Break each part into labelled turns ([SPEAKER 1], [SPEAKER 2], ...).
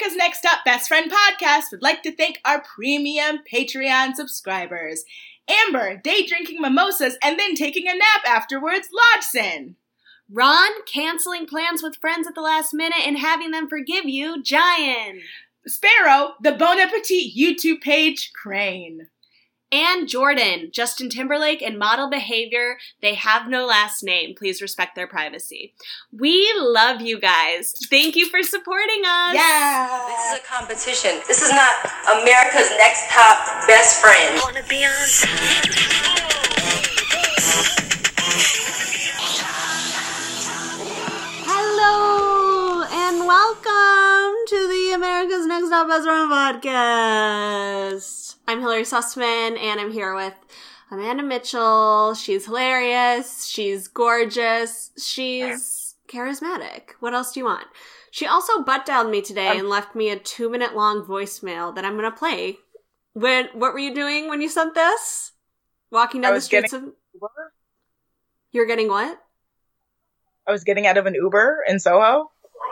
[SPEAKER 1] America's Next Up Best Friend podcast would like to thank our premium Patreon subscribers. Amber, day drinking mimosas and then taking a nap afterwards, Lodgson.
[SPEAKER 2] Ron, canceling plans with friends at the last minute and having them forgive you, Giant.
[SPEAKER 1] Sparrow, the Bon Appetit YouTube page, Crane.
[SPEAKER 2] And Jordan, Justin Timberlake and model behavior. They have no last name. Please respect their privacy. We love you guys. Thank you for supporting us.
[SPEAKER 1] Yeah.
[SPEAKER 3] This is a competition. This is not America's Next Top Best Friend. Wanna be on?
[SPEAKER 2] Hello and welcome to the America's Next Top Best Friend podcast. I'm Hillary Sussman, and I'm here with Amanda Mitchell. She's hilarious. She's gorgeous. She's charismatic. What else do you want? She also butt-dialed me today and left me a 2-minute long voicemail that I'm going to play. What were you doing when you sent this? Walking down the streets of...
[SPEAKER 1] Uber?
[SPEAKER 2] You were getting what?
[SPEAKER 1] I was getting out of an Uber in Soho.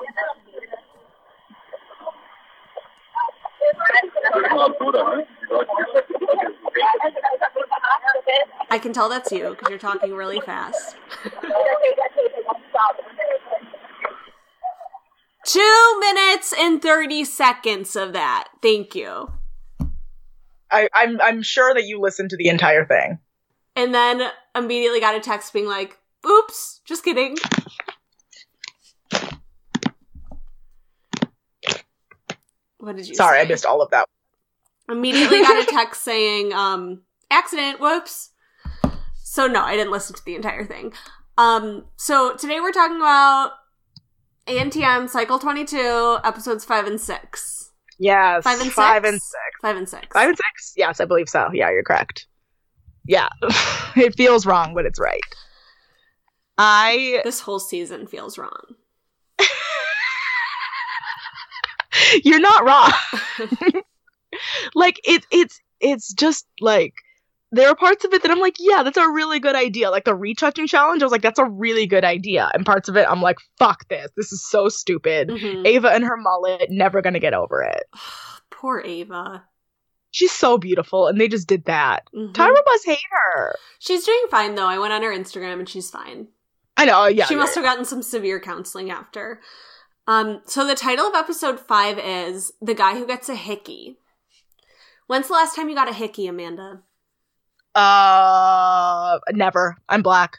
[SPEAKER 2] I can tell that's you because you're talking really fast. 2 minutes and 30 seconds of that. Thank you.
[SPEAKER 1] I'm sure that you listened to the entire thing.
[SPEAKER 2] And then immediately got a text being like, oops, just kidding. What did you say?
[SPEAKER 1] Sorry, I missed all of that.
[SPEAKER 2] Immediately got a text saying, accident, whoops. So no, I didn't listen to the entire thing. So today we're talking about ANTM Cycle 22, episodes 5 and 6.
[SPEAKER 1] Yes.
[SPEAKER 2] 5 and 6?
[SPEAKER 1] 5 and 6.
[SPEAKER 2] 5 and 6.
[SPEAKER 1] 5 and 6? Yes, I believe so. Yeah, you're correct. Yeah. It feels wrong, but it's right.
[SPEAKER 2] This whole season feels wrong.
[SPEAKER 1] You're not wrong. Like, it's just, like, there are parts of it that I'm like, yeah, that's a really good idea. Like, the retouching challenge, I was like, that's a really good idea. And parts of it, I'm like, fuck this. This is so stupid.
[SPEAKER 2] Mm-hmm.
[SPEAKER 1] Ava and her mullet, never gonna get over it.
[SPEAKER 2] Poor Ava.
[SPEAKER 1] She's so beautiful, and they just did that.
[SPEAKER 2] Mm-hmm.
[SPEAKER 1] Tyra must hate her.
[SPEAKER 2] She's doing fine, though. I went on her Instagram, and she's fine.
[SPEAKER 1] I know, yeah.
[SPEAKER 2] She must have gotten some severe counseling after. So the title of episode 5 is The Guy Who Gets a Hickey. When's the last time you got a hickey, Amanda?
[SPEAKER 1] Never. I'm black.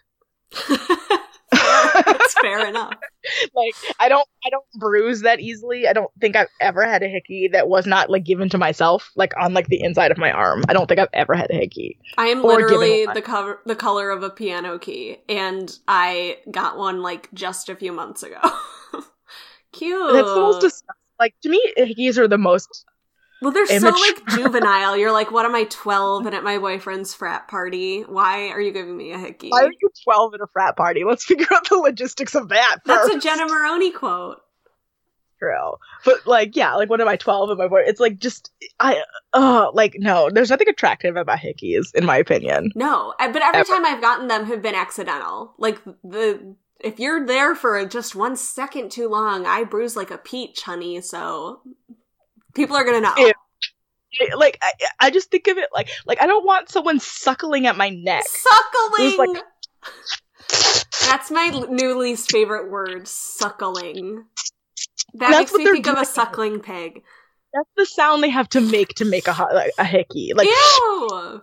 [SPEAKER 2] That's fair enough.
[SPEAKER 1] Like, I don't bruise that easily. I don't think I've ever had a hickey that was not, like, given to myself, like, on, like, the inside of my arm. I don't think I've ever had a hickey.
[SPEAKER 2] I am literally the color of a piano key, and I got one, like, just a few months ago. Cute.
[SPEAKER 1] That's the most disgusting. Like, to me, hickeys are the most...
[SPEAKER 2] Well, they're
[SPEAKER 1] immature.
[SPEAKER 2] so, like, juvenile. You're like, what am I, 12 and at my boyfriend's frat party? Why are you giving me a hickey?
[SPEAKER 1] Why are you 12 at a frat party? Let's figure out the logistics of that first.
[SPEAKER 2] That's a Jenna Maroney quote.
[SPEAKER 1] True. But, like, yeah, like, when am I 12 at my boyfriend? It's, like, just, like, no, there's nothing attractive about hickeys, in my opinion.
[SPEAKER 2] No, but every time I've gotten them have been accidental. Like, if you're there for just 1 second too long, I bruise like a peach, honey, so... People are gonna know.
[SPEAKER 1] Like, I just think of it like I don't want someone suckling at my neck.
[SPEAKER 2] Suckling!
[SPEAKER 1] Like...
[SPEAKER 2] That's my new least favorite word, suckling. That
[SPEAKER 1] That's
[SPEAKER 2] makes me think of a suckling pig.
[SPEAKER 1] That's the sound they have to make a hickey. Like,
[SPEAKER 2] ew!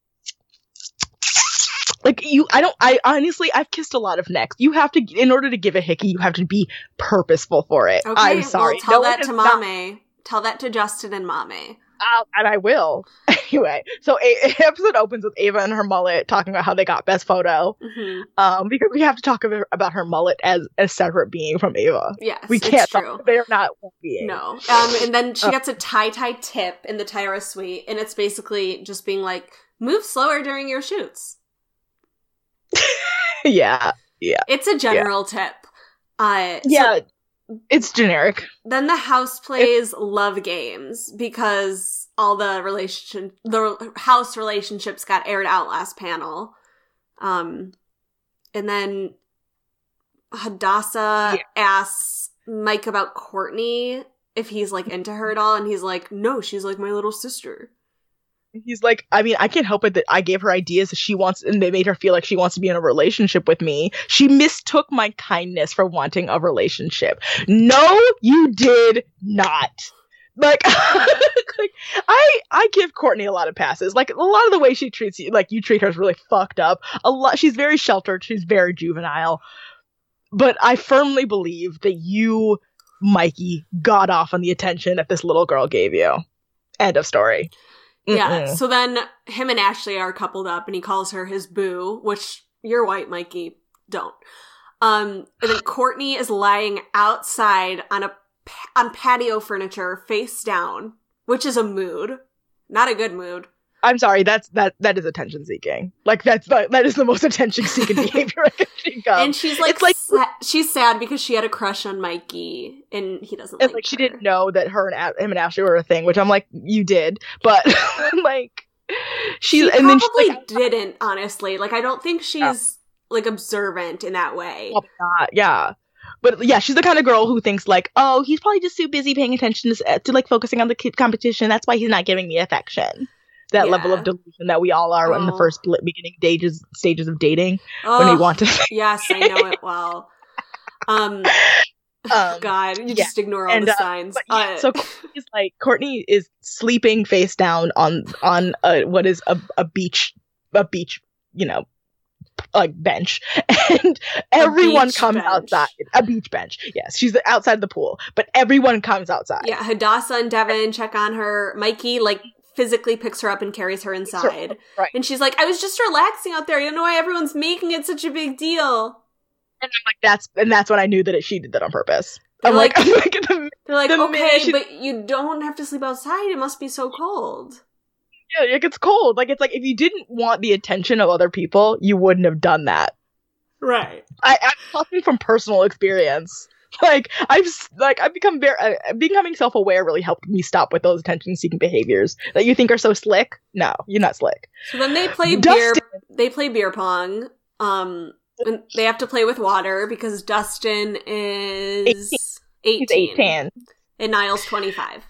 [SPEAKER 1] Like, I honestly, I've kissed a lot of necks. You have to, in order to give a hickey, you have to be purposeful for it.
[SPEAKER 2] Okay,
[SPEAKER 1] I'm sorry.
[SPEAKER 2] Well, tell that to Mame. Tell that to Justin and Mame.
[SPEAKER 1] And I will. Anyway, so episode opens with Ava and her mullet talking about how they got best photo.
[SPEAKER 2] Mm-hmm.
[SPEAKER 1] Because we have to talk about her mullet as a separate being from Ava.
[SPEAKER 2] Yes,
[SPEAKER 1] we can't.
[SPEAKER 2] It's true.
[SPEAKER 1] They're not one being.
[SPEAKER 2] No. And then she gets a tie tip in the Tyra suite, and it's basically just being like, move slower during your shoots.
[SPEAKER 1] Yeah.
[SPEAKER 2] It's a general tip.
[SPEAKER 1] It's generic.
[SPEAKER 2] Then the house plays love games because all the house relationships got aired out last panel. And then Hadassah asks Mike about Courtney, if he's like into her at all, and he's like, no, she's like my little sister.
[SPEAKER 1] He's like, I mean, I can't help it that I gave her ideas that she wants, and they made her feel like she wants to be in a relationship with me. She mistook my kindness for wanting a relationship. No, you did not. Like, like I give Courtney a lot of passes. Like, a lot of the way she treats you, like, you treat her is really fucked up. She's very sheltered. She's very juvenile. But I firmly believe that you, Mikey, got off on the attention that this little girl gave you. End of story.
[SPEAKER 2] Yeah, so then him and Ashley are coupled up, and he calls her his boo, which you're white, Mikey. Don't. And then Courtney is lying outside on patio furniture, face down, which is a mood. Not a good mood.
[SPEAKER 1] I'm sorry, that is attention seeking. Like, that is the most attention seeking behavior I can think of.
[SPEAKER 2] And she's like, she's sad because she had a crush on Mikey, and he doesn't like her.
[SPEAKER 1] She didn't know that him and Ashley were a thing, which I'm like, you did, but like, she
[SPEAKER 2] probably didn't, honestly. Like, I don't think she's like observant in that way.
[SPEAKER 1] Probably not, yeah. But yeah, she's the kind of girl who thinks like, oh, he's probably just too busy paying attention to like focusing on the kid competition. That's why he's not giving me affection. That level of delusion that we all are in the first beginning stages of dating when we want to.
[SPEAKER 2] Yes, I know it well. God, you just ignore all the signs.
[SPEAKER 1] So Courtney is sleeping face down on what is a beach, you know, like bench, and everyone comes outside. A beach bench. Yes, she's outside the pool, but everyone comes outside.
[SPEAKER 2] Yeah, Hadassah and Devin check on her. Mikey physically picks her up and carries her inside.
[SPEAKER 1] Right.
[SPEAKER 2] And she's like, I was just relaxing out there. You know why everyone's making it such a big deal.
[SPEAKER 1] And I'm like, that's when I knew that she did that on purpose.
[SPEAKER 2] They're like,
[SPEAKER 1] they're like,
[SPEAKER 2] okay, but you don't have to sleep outside. It must be so cold.
[SPEAKER 1] Yeah, it gets cold. Like, it's like, if you didn't want the attention of other people, you wouldn't have done that.
[SPEAKER 2] Right.
[SPEAKER 1] I'm talking from personal experience. Like, becoming self-aware really helped me stop with those attention-seeking behaviors that you think are so slick. No, you're not slick.
[SPEAKER 2] So then they play beer pong. And they have to play with water because Dustin is 18.
[SPEAKER 1] He's 18.
[SPEAKER 2] And Niall's 25.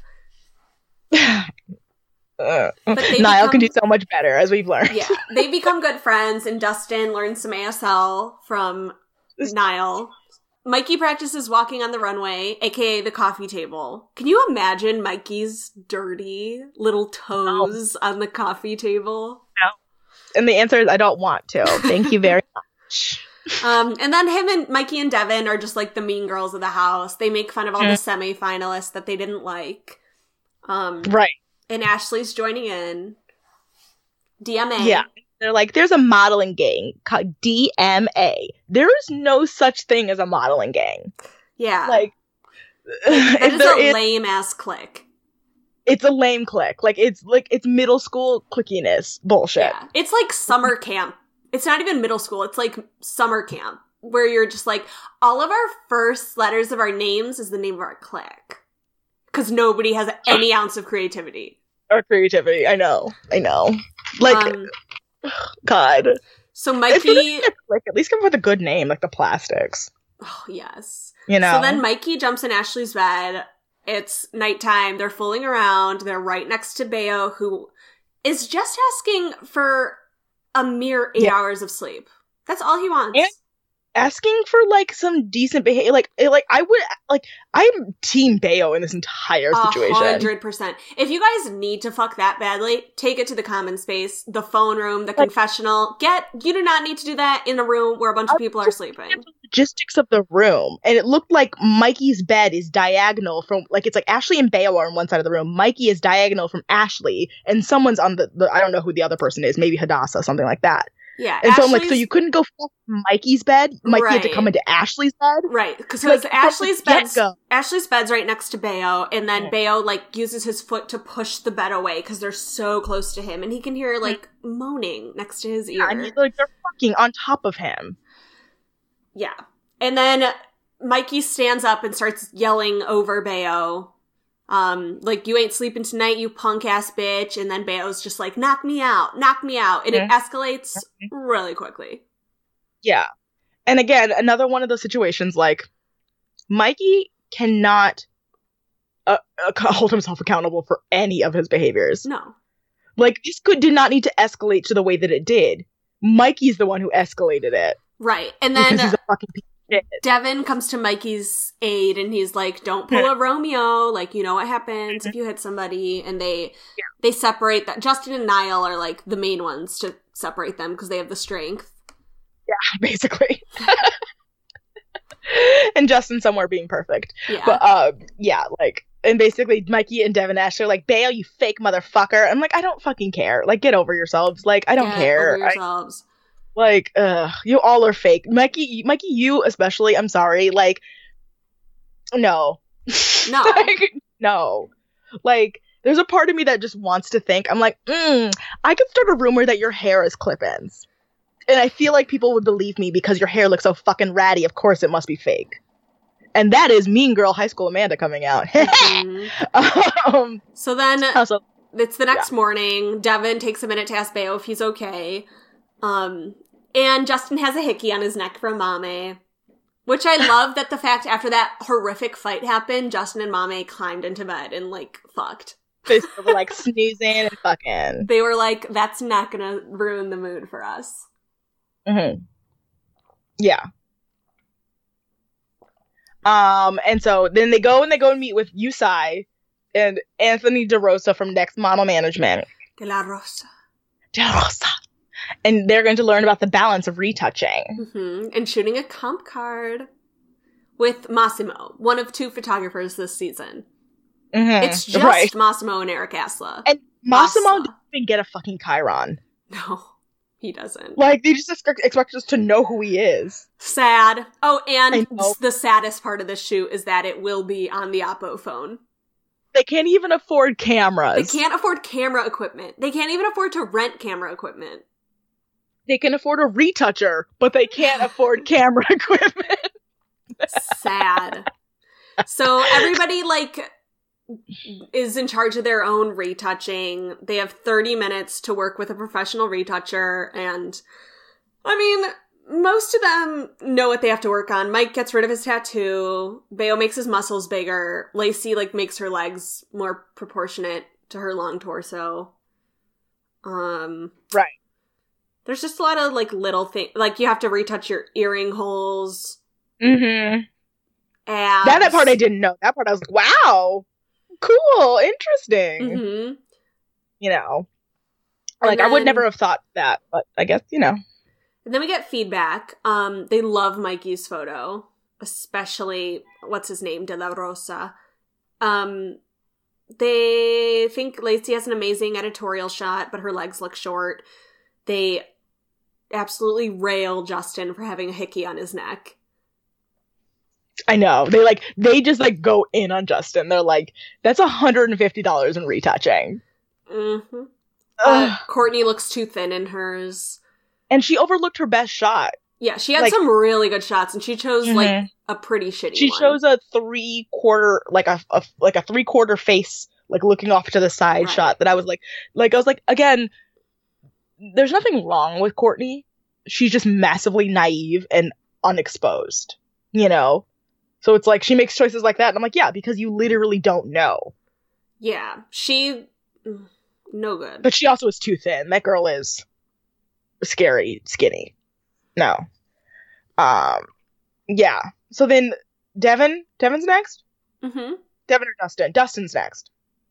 [SPEAKER 1] Niall can do so much better, as we've learned.
[SPEAKER 2] Yeah, they become good friends, and Dustin learns some ASL from Niall. Mikey practices walking on the runway, aka the coffee table. Can you imagine Mikey's dirty little toes on the coffee table?
[SPEAKER 1] No. And the answer is I don't want to. Thank you very much.
[SPEAKER 2] And then him and Mikey and Devin are just like the mean girls of the house. They make fun of all the semi-finalists that they didn't like.
[SPEAKER 1] Right.
[SPEAKER 2] And Ashley's joining in. DMA.
[SPEAKER 1] Yeah. They're like, there's a modeling gang called DMA. There is no such thing as a modeling gang.
[SPEAKER 2] Yeah.
[SPEAKER 1] Like
[SPEAKER 2] that is a lame-ass clique.
[SPEAKER 1] It's a lame clique. It's middle school clickiness bullshit.
[SPEAKER 2] Yeah. It's like summer camp. It's not even middle school. It's like summer camp where you're just like, all of our first letters of our names is the name of our clique. Because nobody has any ounce of creativity.
[SPEAKER 1] Or creativity. I know. Like, God.
[SPEAKER 2] So Mikey...
[SPEAKER 1] at least come up with a good name, like the Plastics.
[SPEAKER 2] Oh, yes.
[SPEAKER 1] You know?
[SPEAKER 2] So then Mikey jumps in Ashley's bed. It's nighttime. They're fooling around. They're right next to Beo, who is just asking for a mere 8 hours of sleep. That's all he wants.
[SPEAKER 1] And asking for, like, some decent behavior. I'm Team Beo in this entire situation.
[SPEAKER 2] 100%. If you guys need to fuck that badly, take it to the common space, the phone room, the confessional. You do not need to do that in a room where a bunch of people are sleeping.
[SPEAKER 1] The logistics of the room. And it looked like Mikey's bed is diagonal from, like, it's like Ashley and Beo are on one side of the room. Mikey is diagonal from Ashley, and someone's on the I don't know who the other person is, maybe Hadassah, something like that.
[SPEAKER 2] Yeah,
[SPEAKER 1] and so I'm like, so you couldn't go fuck Mikey's bed? Mikey had to come into Ashley's bed?
[SPEAKER 2] Right, because Ashley's bed's right next to Beo, and then Beo, like, uses his foot to push the bed away because they're so close to him, and he can hear, like, moaning next to his ear.
[SPEAKER 1] And they're fucking on top of him.
[SPEAKER 2] Yeah. And then Mikey stands up and starts yelling over Beo. Like, you ain't sleeping tonight, you punk-ass bitch. And then Beo's just like, knock me out. And it escalates really quickly.
[SPEAKER 1] Yeah. And again, another one of those situations, like, Mikey cannot hold himself accountable for any of his behaviors.
[SPEAKER 2] No.
[SPEAKER 1] Like, this did not need to escalate to the way that it did. Mikey's the one who escalated it.
[SPEAKER 2] Right. And then
[SPEAKER 1] because he's a fucking piece of shit.
[SPEAKER 2] Devin comes to Mikey's aid and he's like, don't pull a Romeo. Like, you know what happens if you hit somebody. And they separate that. Justin and Niall are like the main ones to separate them because they have the strength.
[SPEAKER 1] Yeah, basically. And Justin somewhere being perfect.
[SPEAKER 2] Yeah.
[SPEAKER 1] But, yeah, like, and basically Mikey and Devin Nash are like, Bail, you fake motherfucker. I'm like, I don't fucking care. Like, get over yourselves. Like, I don't care.
[SPEAKER 2] Get over yourselves.
[SPEAKER 1] You all are fake. Mikey, you especially, I'm sorry. Like, no.
[SPEAKER 2] No.
[SPEAKER 1] Like, no. Like, there's a part of me that just wants to think, I'm like, I could start a rumor that your hair is clip-ins. And I feel like people would believe me because your hair looks so fucking ratty. Of course it must be fake. And that is Mean Girl High School Amanda coming out.
[SPEAKER 2] Mm-hmm. So then it's the next
[SPEAKER 1] yeah.
[SPEAKER 2] morning. Devin takes a minute to ask Bayo if he's okay. And Justin has a hickey on his neck from Mame. Which I love that the fact after that horrific fight happened, Justin and Mame climbed into bed and, like, fucked.
[SPEAKER 1] They were, like, snoozing and fucking.
[SPEAKER 2] They were like, that's not gonna ruin the mood for us.
[SPEAKER 1] Mm-hmm. Yeah. And so then they go and meet with Yusai and Anthony DeRosa from Next Model Management.
[SPEAKER 2] De La Rosa.
[SPEAKER 1] And they're going to learn about the balance of retouching.
[SPEAKER 2] Mm-hmm. And shooting a comp card with Massimo, one of 2 photographers this season.
[SPEAKER 1] Mm-hmm.
[SPEAKER 2] It's just Massimo and Eric Asla.
[SPEAKER 1] And Massimo didn't even get a fucking Chiron.
[SPEAKER 2] No, he doesn't.
[SPEAKER 1] Like, they just expect us to know who he is.
[SPEAKER 2] Sad. Oh, and the saddest part of the shoot is that it will be on the Oppo phone.
[SPEAKER 1] They can't even afford cameras.
[SPEAKER 2] They can't afford camera equipment. They can't even afford to rent camera equipment.
[SPEAKER 1] They can afford a retoucher, but they can't afford camera equipment.
[SPEAKER 2] Sad. So everybody, like, is in charge of their own retouching. They have 30 minutes to work with a professional retoucher, and I mean, most of them know what they have to work on. Mike gets rid of his tattoo. Bayo makes his muscles bigger. Lacey, like, makes her legs more proportionate to her long torso.
[SPEAKER 1] Right.
[SPEAKER 2] There's just a lot of, like, little things. Like, you have to retouch your earring holes.
[SPEAKER 1] Mm-hmm.
[SPEAKER 2] Abs.
[SPEAKER 1] That part I didn't know. That part I was like, wow. Cool. Interesting.
[SPEAKER 2] Mm-hmm.
[SPEAKER 1] You know. Like, I would never have thought that, but I guess, you know.
[SPEAKER 2] And then we get feedback. They love Mikey's photo. Especially, what's his name? De La Rosa. They think Lacey has an amazing editorial shot, but her legs look short. They absolutely rail Justin for having a hickey on his neck.
[SPEAKER 1] I know. They just go in on Justin. They're like, that's $150 in retouching.
[SPEAKER 2] Mm-hmm. Courtney looks too thin in hers.
[SPEAKER 1] And she overlooked her best shot.
[SPEAKER 2] Yeah, she had some really good shots, and she chose,
[SPEAKER 1] mm-hmm.
[SPEAKER 2] a pretty shitty one.
[SPEAKER 1] She chose a 3/4, a 3/4 face, looking off to the side shot that I was again, there's nothing wrong with Courtney. She's just massively naive and unexposed, you know? So it's she makes choices like that, and I'm like, yeah, because you literally don't know.
[SPEAKER 2] Yeah, no good.
[SPEAKER 1] But she also is too thin. That girl is scary skinny. No. Yeah. So then Devin's next?
[SPEAKER 2] Mm-hmm.
[SPEAKER 1] Devin or Dustin? Dustin's next.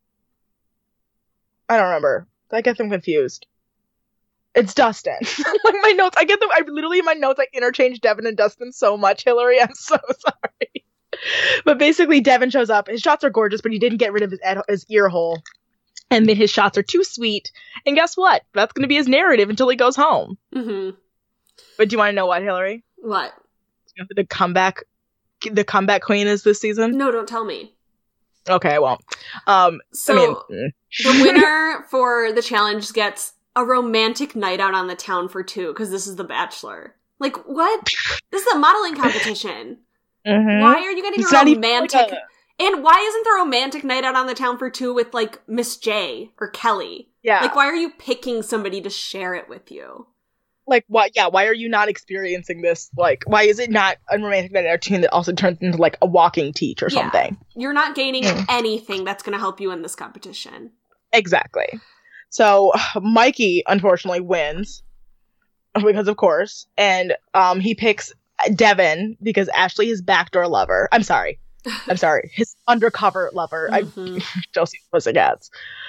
[SPEAKER 1] I don't remember. I guess I'm confused. It's Dustin. My notes, literally in my notes, I interchange Devin and Dustin so much, Hillary. I'm so sorry. But basically, Devin shows up. His shots are gorgeous, but he didn't get rid of his ear hole. And then his shots are too sweet. And guess what? That's going to be his narrative until he goes home.
[SPEAKER 2] Mm-hmm.
[SPEAKER 1] But do you want to know what, Hillary?
[SPEAKER 2] What?
[SPEAKER 1] You know who the comeback queen is this season?
[SPEAKER 2] No, don't tell me.
[SPEAKER 1] Okay, I won't.
[SPEAKER 2] The winner for the challenge gets a romantic night out on the town for 2, because this is The Bachelor. What? This is a modeling competition.
[SPEAKER 1] Mm-hmm.
[SPEAKER 2] Why are you getting a romantic... And why isn't there a romantic night out on the town for 2 with, Miss J or Kelly?
[SPEAKER 1] Yeah.
[SPEAKER 2] Why are you picking somebody to share it with you?
[SPEAKER 1] Like, why are you not experiencing this? Like, why is it not a romantic night out that also turns into, like, a walking teach or something?
[SPEAKER 2] You're not gaining anything that's going to help you in this competition.
[SPEAKER 1] Exactly. So, Mikey, unfortunately, wins. Because, of course. And he picks Devin because Ashley, his backdoor lover. I'm sorry. His undercover lover. Josie Pussycats.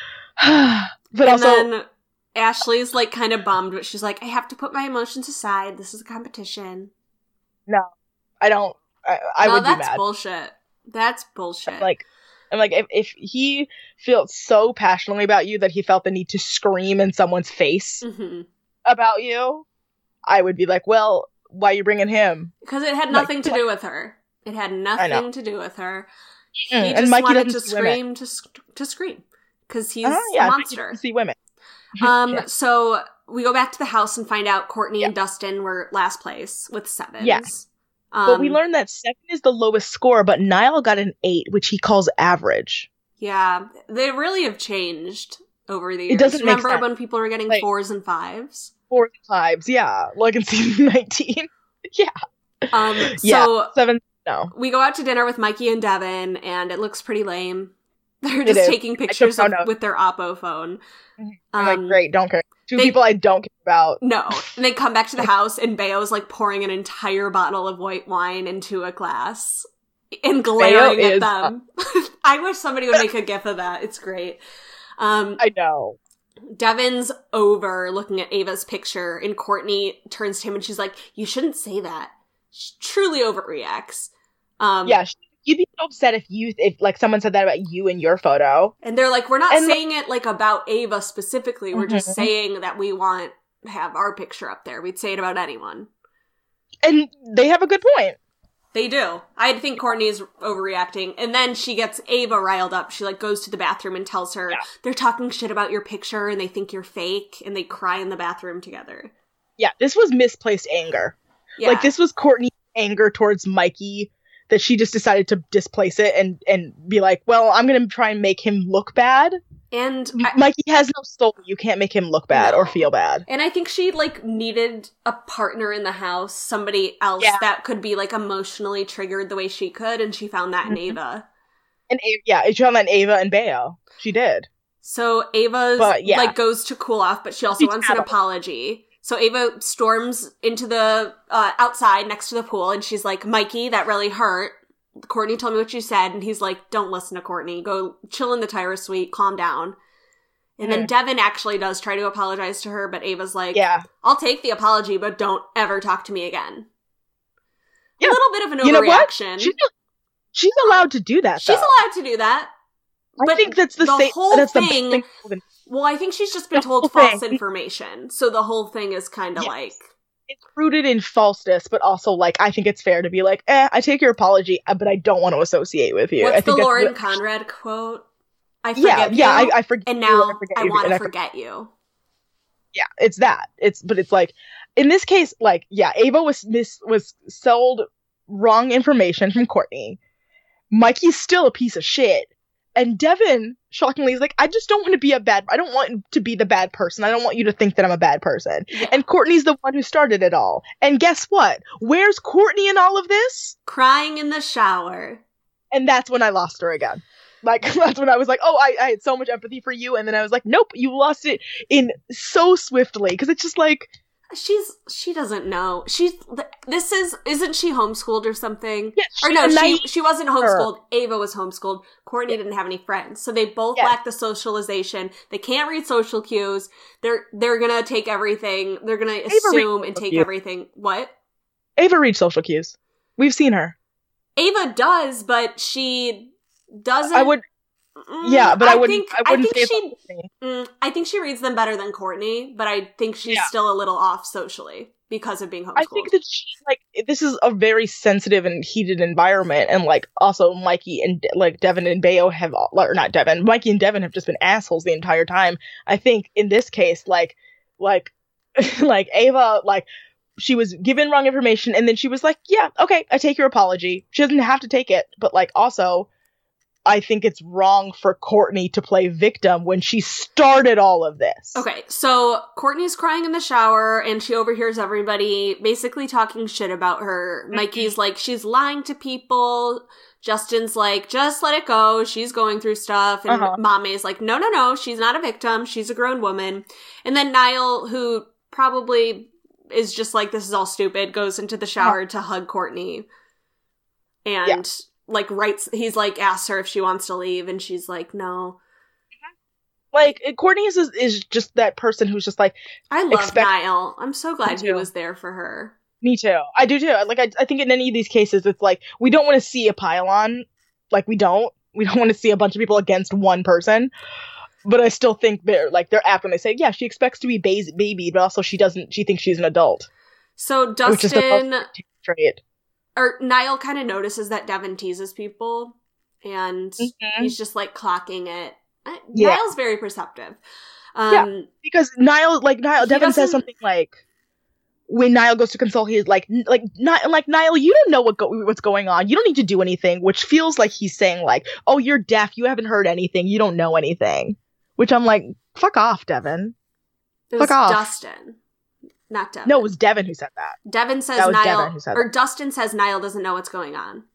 [SPEAKER 1] But also...
[SPEAKER 2] then Ashley's, like, kind of bummed, but she's like, I have to put my emotions aside. This is a competition.
[SPEAKER 1] No, I don't. I would be mad.
[SPEAKER 2] That's bullshit. That's bullshit.
[SPEAKER 1] I'm like, if he felt so passionately about you that he felt the need to scream in someone's face about you, I would be like, well, why are you bringing him?
[SPEAKER 2] Because it had nothing to do with her. It had nothing to do with her. He just
[SPEAKER 1] and Mikey
[SPEAKER 2] wanted to scream to scream. Because he's a monster.
[SPEAKER 1] See women.
[SPEAKER 2] So we go back to the house and find out Courtney and Dustin were last place with 7.
[SPEAKER 1] Yes. But we learned that 7 is the lowest score, but Niall got an 8, which he calls average.
[SPEAKER 2] Yeah. They really have changed over the years.
[SPEAKER 1] It doesn't make sense.
[SPEAKER 2] Remember when people were getting 4s and 5s?
[SPEAKER 1] 4s and 5s, yeah. Like in season 19. Yeah.
[SPEAKER 2] So
[SPEAKER 1] 7, no.
[SPEAKER 2] We go out to dinner with Mikey and Devin, and it looks pretty lame. They're just taking pictures with their Oppo phone.
[SPEAKER 1] I'm like, great, don't care. Two people I don't care about.
[SPEAKER 2] No. And they come back to the house, and Bayo's, like, pouring an entire bottle of white wine into a glass and glaring at them. I wish somebody would make a gif of that. It's great.
[SPEAKER 1] I know.
[SPEAKER 2] Devin's over looking at Ava's picture, and Courtney turns to him, and she's like, you shouldn't say that. She truly overreacts.
[SPEAKER 1] You'd be so upset if like someone said that about you in your photo.
[SPEAKER 2] And they're like, we're not saying it like about Ava specifically. We're just saying that we want to have our picture up there. We'd say it about anyone.
[SPEAKER 1] And they have a good point.
[SPEAKER 2] They do. I think Courtney is overreacting. And then she gets Ava riled up. She, like, goes to the bathroom and tells her, they're talking shit about your picture and they think you're fake. And they cry in the bathroom together. Yeah,
[SPEAKER 1] this was misplaced anger. Yeah. Like, this was Courtney's anger towards Mikey that she just decided to displace it and be like, well, I'm going to try and make him look bad.
[SPEAKER 2] And
[SPEAKER 1] Mikey has no soul. You can't make him look bad or feel bad.
[SPEAKER 2] And I think she, like, needed a partner in the house, somebody else that could be, like, emotionally triggered the way she could, and she found that in Ava.
[SPEAKER 1] And she found that in Ava and Bayo. She did.
[SPEAKER 2] So Ava, like, goes to cool off, but she also wants an apology. So Ava storms into the outside next to the pool, and she's like, Mikey, that really hurt. Courtney told me what you said, and he's like, don't listen to Courtney. Go chill in the Tyra suite, calm down. And then Devin actually does try to apologize to her, but Ava's like, I'll take the apology, but don't ever talk to me again. Yeah. A little bit of an overreaction.
[SPEAKER 1] She's allowed to do that,
[SPEAKER 2] though. She's allowed to do that.
[SPEAKER 1] I think that's the whole thing.
[SPEAKER 2] Well, I think she's just been told false information. So the whole thing is kind of like...
[SPEAKER 1] It's rooted in falseness, but also, like, I think it's fair to be like, I take your apology, but I don't want to associate with you.
[SPEAKER 2] What's the Lauren Conrad quote? I forget you.
[SPEAKER 1] I forget
[SPEAKER 2] and now I want to forget you.
[SPEAKER 1] Yeah, it's that. But it's like, in this case, like, Ava was sold wrong information from Courtney. Mikey's still a piece of shit. And Devin, shockingly, is like, I just don't want to be I don't want to be the bad person. I don't want you to think that I'm a bad person. Yeah. And Courtney's the one who started it all. And guess what? Where's Courtney in all of this?
[SPEAKER 2] Crying in the shower.
[SPEAKER 1] And that's when I lost her again. Like, that's when I was like, oh, I had so much empathy for you. And then I was like, nope, you lost it in so swiftly. Because it's just like...
[SPEAKER 2] She doesn't know. Isn't she homeschooled or something?
[SPEAKER 1] Yeah,
[SPEAKER 2] she wasn't homeschooled. Ava was homeschooled. Courtney didn't have any friends. So they both lack the socialization. They can't read social cues. They're gonna take everything. They're gonna assume and take everything. What?
[SPEAKER 1] Ava reads social cues. We've seen her.
[SPEAKER 2] Ava does, but she doesn't. I think she reads them better than Courtney, but I think she's still a little off socially because of being homeschooled.
[SPEAKER 1] I think that this is a very sensitive and heated environment, and like also Mikey and like Devin and Bayo Mikey and Devin have just been assholes the entire time. I think in this case, like Ava, like, she was given wrong information, and then she was like, yeah, okay, I take your apology. She doesn't have to take it, but like also, I think it's wrong for Courtney to play victim when she started all of this.
[SPEAKER 2] Okay, so Courtney's crying in the shower, and she overhears everybody basically talking shit about her. Mikey's like, she's lying to people. Justin's like, just let it go. She's going through stuff. And Mame's like, no, she's not a victim. She's a grown woman. And then Niall, who probably is just like, this is all stupid, goes into the shower to hug Courtney. And... like, he's like, asks her if she wants to leave, and she's like, no.
[SPEAKER 1] Like, Courtney is just that person who's just like...
[SPEAKER 2] I love Niall. I'm so glad he was there for her.
[SPEAKER 1] Me too. I do too. Like, I think in any of these cases, it's like, we don't want to see a pile-on. Like, we don't want to see a bunch of people against one person. But I still think they're apt when they say, yeah, she expects to be babied, but also she thinks she's an adult.
[SPEAKER 2] So Dustin...
[SPEAKER 1] trait.
[SPEAKER 2] Or Niall kind of notices that Devin teases people, and he's just, like, clocking it. Niall's very perceptive.
[SPEAKER 1] Because Devin says something like, when Niall goes to console, he's like, Niall, you don't know what's going on. You don't need to do anything, which feels like he's saying, like, oh, you're deaf. You haven't heard anything. You don't know anything. Which I'm like, fuck off, Devin.
[SPEAKER 2] Fuck off. Dustin. Not Devin.
[SPEAKER 1] No, it was Devin who said that.
[SPEAKER 2] Devin says Niall, or Dustin says Niall doesn't know what's going on.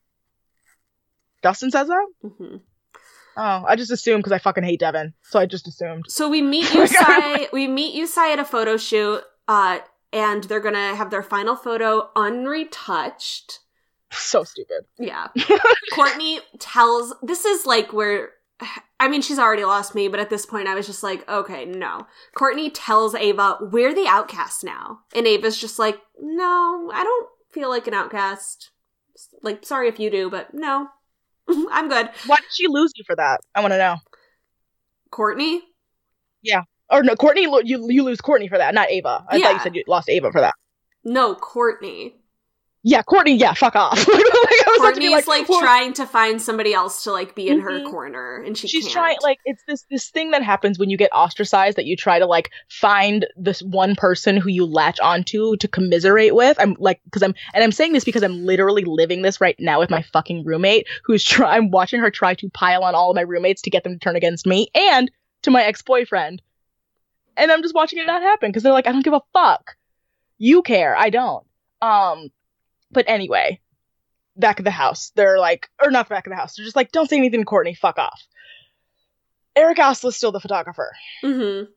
[SPEAKER 1] Dustin says that?
[SPEAKER 2] Mm-hmm.
[SPEAKER 1] Oh, I just assumed because I fucking hate Devin, so I just assumed.
[SPEAKER 2] So we meet Yusai. We meet Yusai at a photo shoot, and they're gonna have their final photo unretouched.
[SPEAKER 1] So stupid.
[SPEAKER 2] Yeah. Courtney tells. This is like where. I mean, she's already lost me, but at this point I was just like, okay, no. Courtney tells Ava, we're the outcasts now. And Ava's just like, no, I don't feel like an outcast. Like, sorry if you do, but no. I'm good.
[SPEAKER 1] Why did she lose you for that? I want to know.
[SPEAKER 2] Courtney?
[SPEAKER 1] Yeah. Or no, Courtney, you lose Courtney for that, not Ava. I thought you said you lost Ava for that.
[SPEAKER 2] No, Courtney.
[SPEAKER 1] Yeah, Courtney, yeah, fuck off.
[SPEAKER 2] Courtney's trying to find somebody else to like be in her corner, and she's can't.
[SPEAKER 1] Trying, like, it's this thing that happens when you get ostracized, that you try to like find this one person who you latch onto to commiserate with. I'm saying this because I'm literally living this right now with my fucking roommate, I'm watching her try to pile on all of my roommates to get them to turn against me and to my ex-boyfriend, and I'm just watching it not happen because they're like, I don't give a fuck. You care, I don't. But anyway, back at the house, they're like, or not back at the house, they're just like, don't say anything to Courtney, fuck off. Eric Ostler's still the photographer.
[SPEAKER 2] Mm-hmm.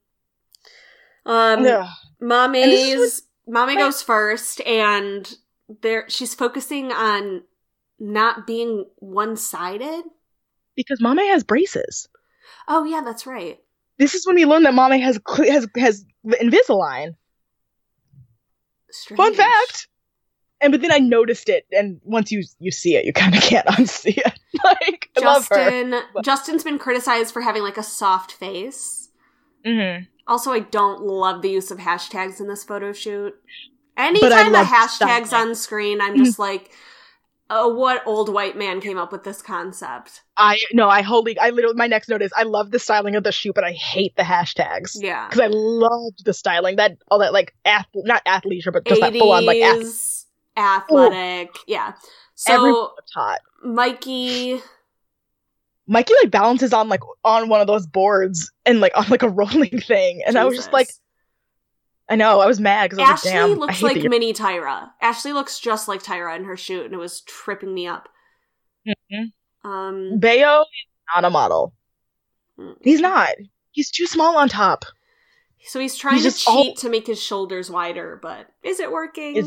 [SPEAKER 2] Mommy goes first, and she's focusing on not being one-sided.
[SPEAKER 1] Because Mame has braces.
[SPEAKER 2] Oh, yeah, that's right.
[SPEAKER 1] This is when we learn that Mame has Invisalign.
[SPEAKER 2] Strange.
[SPEAKER 1] Fun fact! But then I noticed it, and once you see it, you kind of can't unsee it. Like, I love her.
[SPEAKER 2] Justin's been criticized for having, like, a soft face.
[SPEAKER 1] Mm-hmm.
[SPEAKER 2] Also, I don't love the use of hashtags in this photo shoot. Anytime a hashtag's on screen, I'm just like, oh, what old white man came up with this concept?
[SPEAKER 1] Literally, my next note is, I love the styling of the shoot, but I hate the hashtags.
[SPEAKER 2] Yeah.
[SPEAKER 1] Because I loved the styling, all that, like, not athleisure, but just that full-on, like,
[SPEAKER 2] athletic. Ooh. Yeah. So
[SPEAKER 1] hot.
[SPEAKER 2] Mikey
[SPEAKER 1] like balances on one of those boards and like on like a rolling thing, and Jesus. I was just like, I know, I was mad because I was like, damn.
[SPEAKER 2] Ashley looks like mini Tyra. Ashley looks just like Tyra in her shoot, and it was tripping me up.
[SPEAKER 1] Mm-hmm. Bayo is not a model. He's not. He's too small on top.
[SPEAKER 2] So he's trying to cheat to make his shoulders wider, but is it working?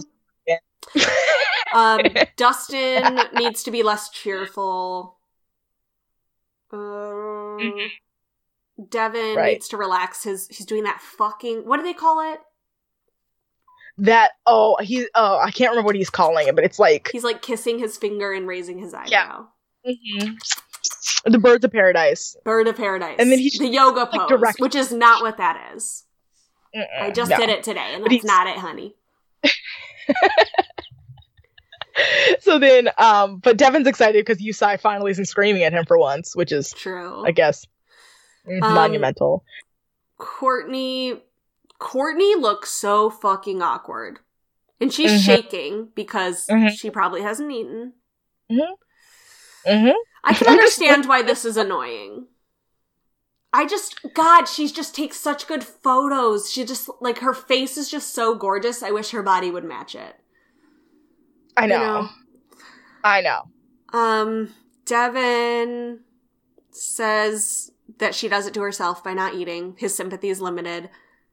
[SPEAKER 2] Dustin needs to be less cheerful. Devin needs to relax. He's doing that fucking, what do they call it?
[SPEAKER 1] I can't remember what he's calling it, but it's like
[SPEAKER 2] he's like kissing his finger and raising his eyebrow.
[SPEAKER 1] Yeah. Mm-hmm. The birds of paradise.
[SPEAKER 2] Bird of paradise.
[SPEAKER 1] And then he's
[SPEAKER 2] the yoga pose, which is not what that is. I just did it today, and that's not it, honey.
[SPEAKER 1] So then, but Devin's excited because Yusai finally isn't screaming at him for once, which is
[SPEAKER 2] true,
[SPEAKER 1] I guess, monumental.
[SPEAKER 2] Courtney looks so fucking awkward, and she's shaking because she probably hasn't eaten. I can understand why this is annoying. God, she just takes such good photos. She just, like, her face is just so gorgeous. I wish her body would match it.
[SPEAKER 1] I know.
[SPEAKER 2] You know?
[SPEAKER 1] I know.
[SPEAKER 2] Devin says that she does it to herself by not eating. His sympathy is limited.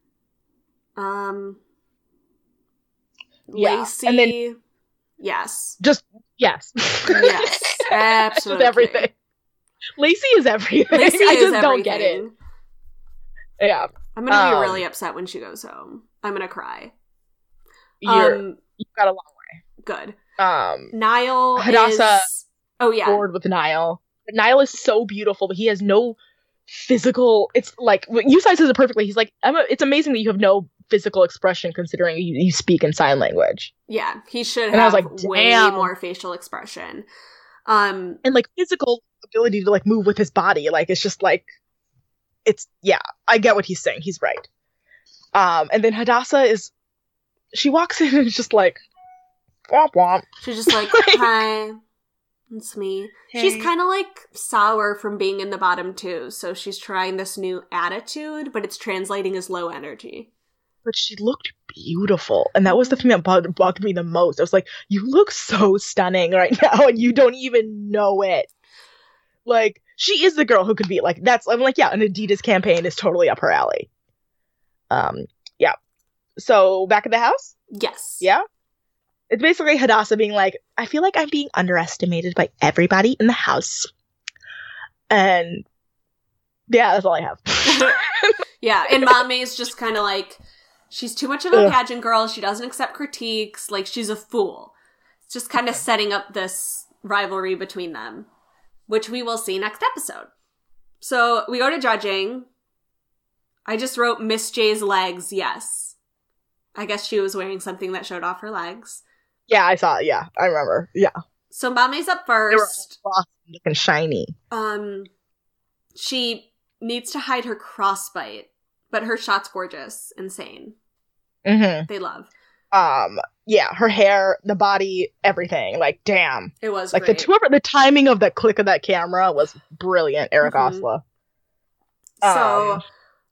[SPEAKER 2] Lacey. And then,
[SPEAKER 1] yes.
[SPEAKER 2] Yes, absolutely.
[SPEAKER 1] Just everything. Lacey is everything.
[SPEAKER 2] Lacey
[SPEAKER 1] I
[SPEAKER 2] is
[SPEAKER 1] just don't get it. Yeah.
[SPEAKER 2] I'm gonna be really upset when she goes home. I'm gonna cry.
[SPEAKER 1] You've got a long way.
[SPEAKER 2] Good. Niall
[SPEAKER 1] Hadassah
[SPEAKER 2] is... Oh, yeah.
[SPEAKER 1] Bored with Niall. Niall is so beautiful, but he has no physical... It's like... Yusai says it perfectly. He's like, it's amazing that you have no physical expression considering you speak in sign language.
[SPEAKER 2] Yeah, he should have way more facial expression.
[SPEAKER 1] And, like, physical ability to, like, move with his body. Like, it's just, like... It's... Yeah, I get what he's saying. He's right. And then Hadassah is... She walks in and is just like... Womp womp.
[SPEAKER 2] She's just like, hi, it's me. Hey. She's kind of like sour from being in the bottom too, so she's trying this new attitude, but it's translating as low energy.
[SPEAKER 1] But she looked beautiful, and that was the thing that bothered me the most. I was like, you look so stunning right now, and you don't even know it. Like, she is the girl who could be like, I'm like, yeah, an Adidas campaign is totally up her alley. Yeah. So, back at the house?
[SPEAKER 2] Yes.
[SPEAKER 1] Yeah? It's basically Hadassah being like, I feel like I'm being underestimated by everybody in the house. And yeah, that's all I have.
[SPEAKER 2] Yeah, and Mommy's just kind of like, she's too much of a pageant girl. She doesn't accept critiques. Like, she's a fool. It's just kind of setting up this rivalry between them, which we will see next episode. So we go to judging. I just wrote Miss J's legs, yes. I guess she was wearing something that showed off her legs.
[SPEAKER 1] Yeah, I saw it. Yeah, I remember. Yeah.
[SPEAKER 2] So Mame's up first.
[SPEAKER 1] They were all looking shiny.
[SPEAKER 2] She needs to hide her crossbite, but her shot's gorgeous. Insane.
[SPEAKER 1] Mm-hmm.
[SPEAKER 2] They love.
[SPEAKER 1] Yeah, her hair, the body, everything. Like, damn.
[SPEAKER 2] It was
[SPEAKER 1] like
[SPEAKER 2] great.
[SPEAKER 1] the timing of that click of that camera was brilliant. Eric Osla.
[SPEAKER 2] So,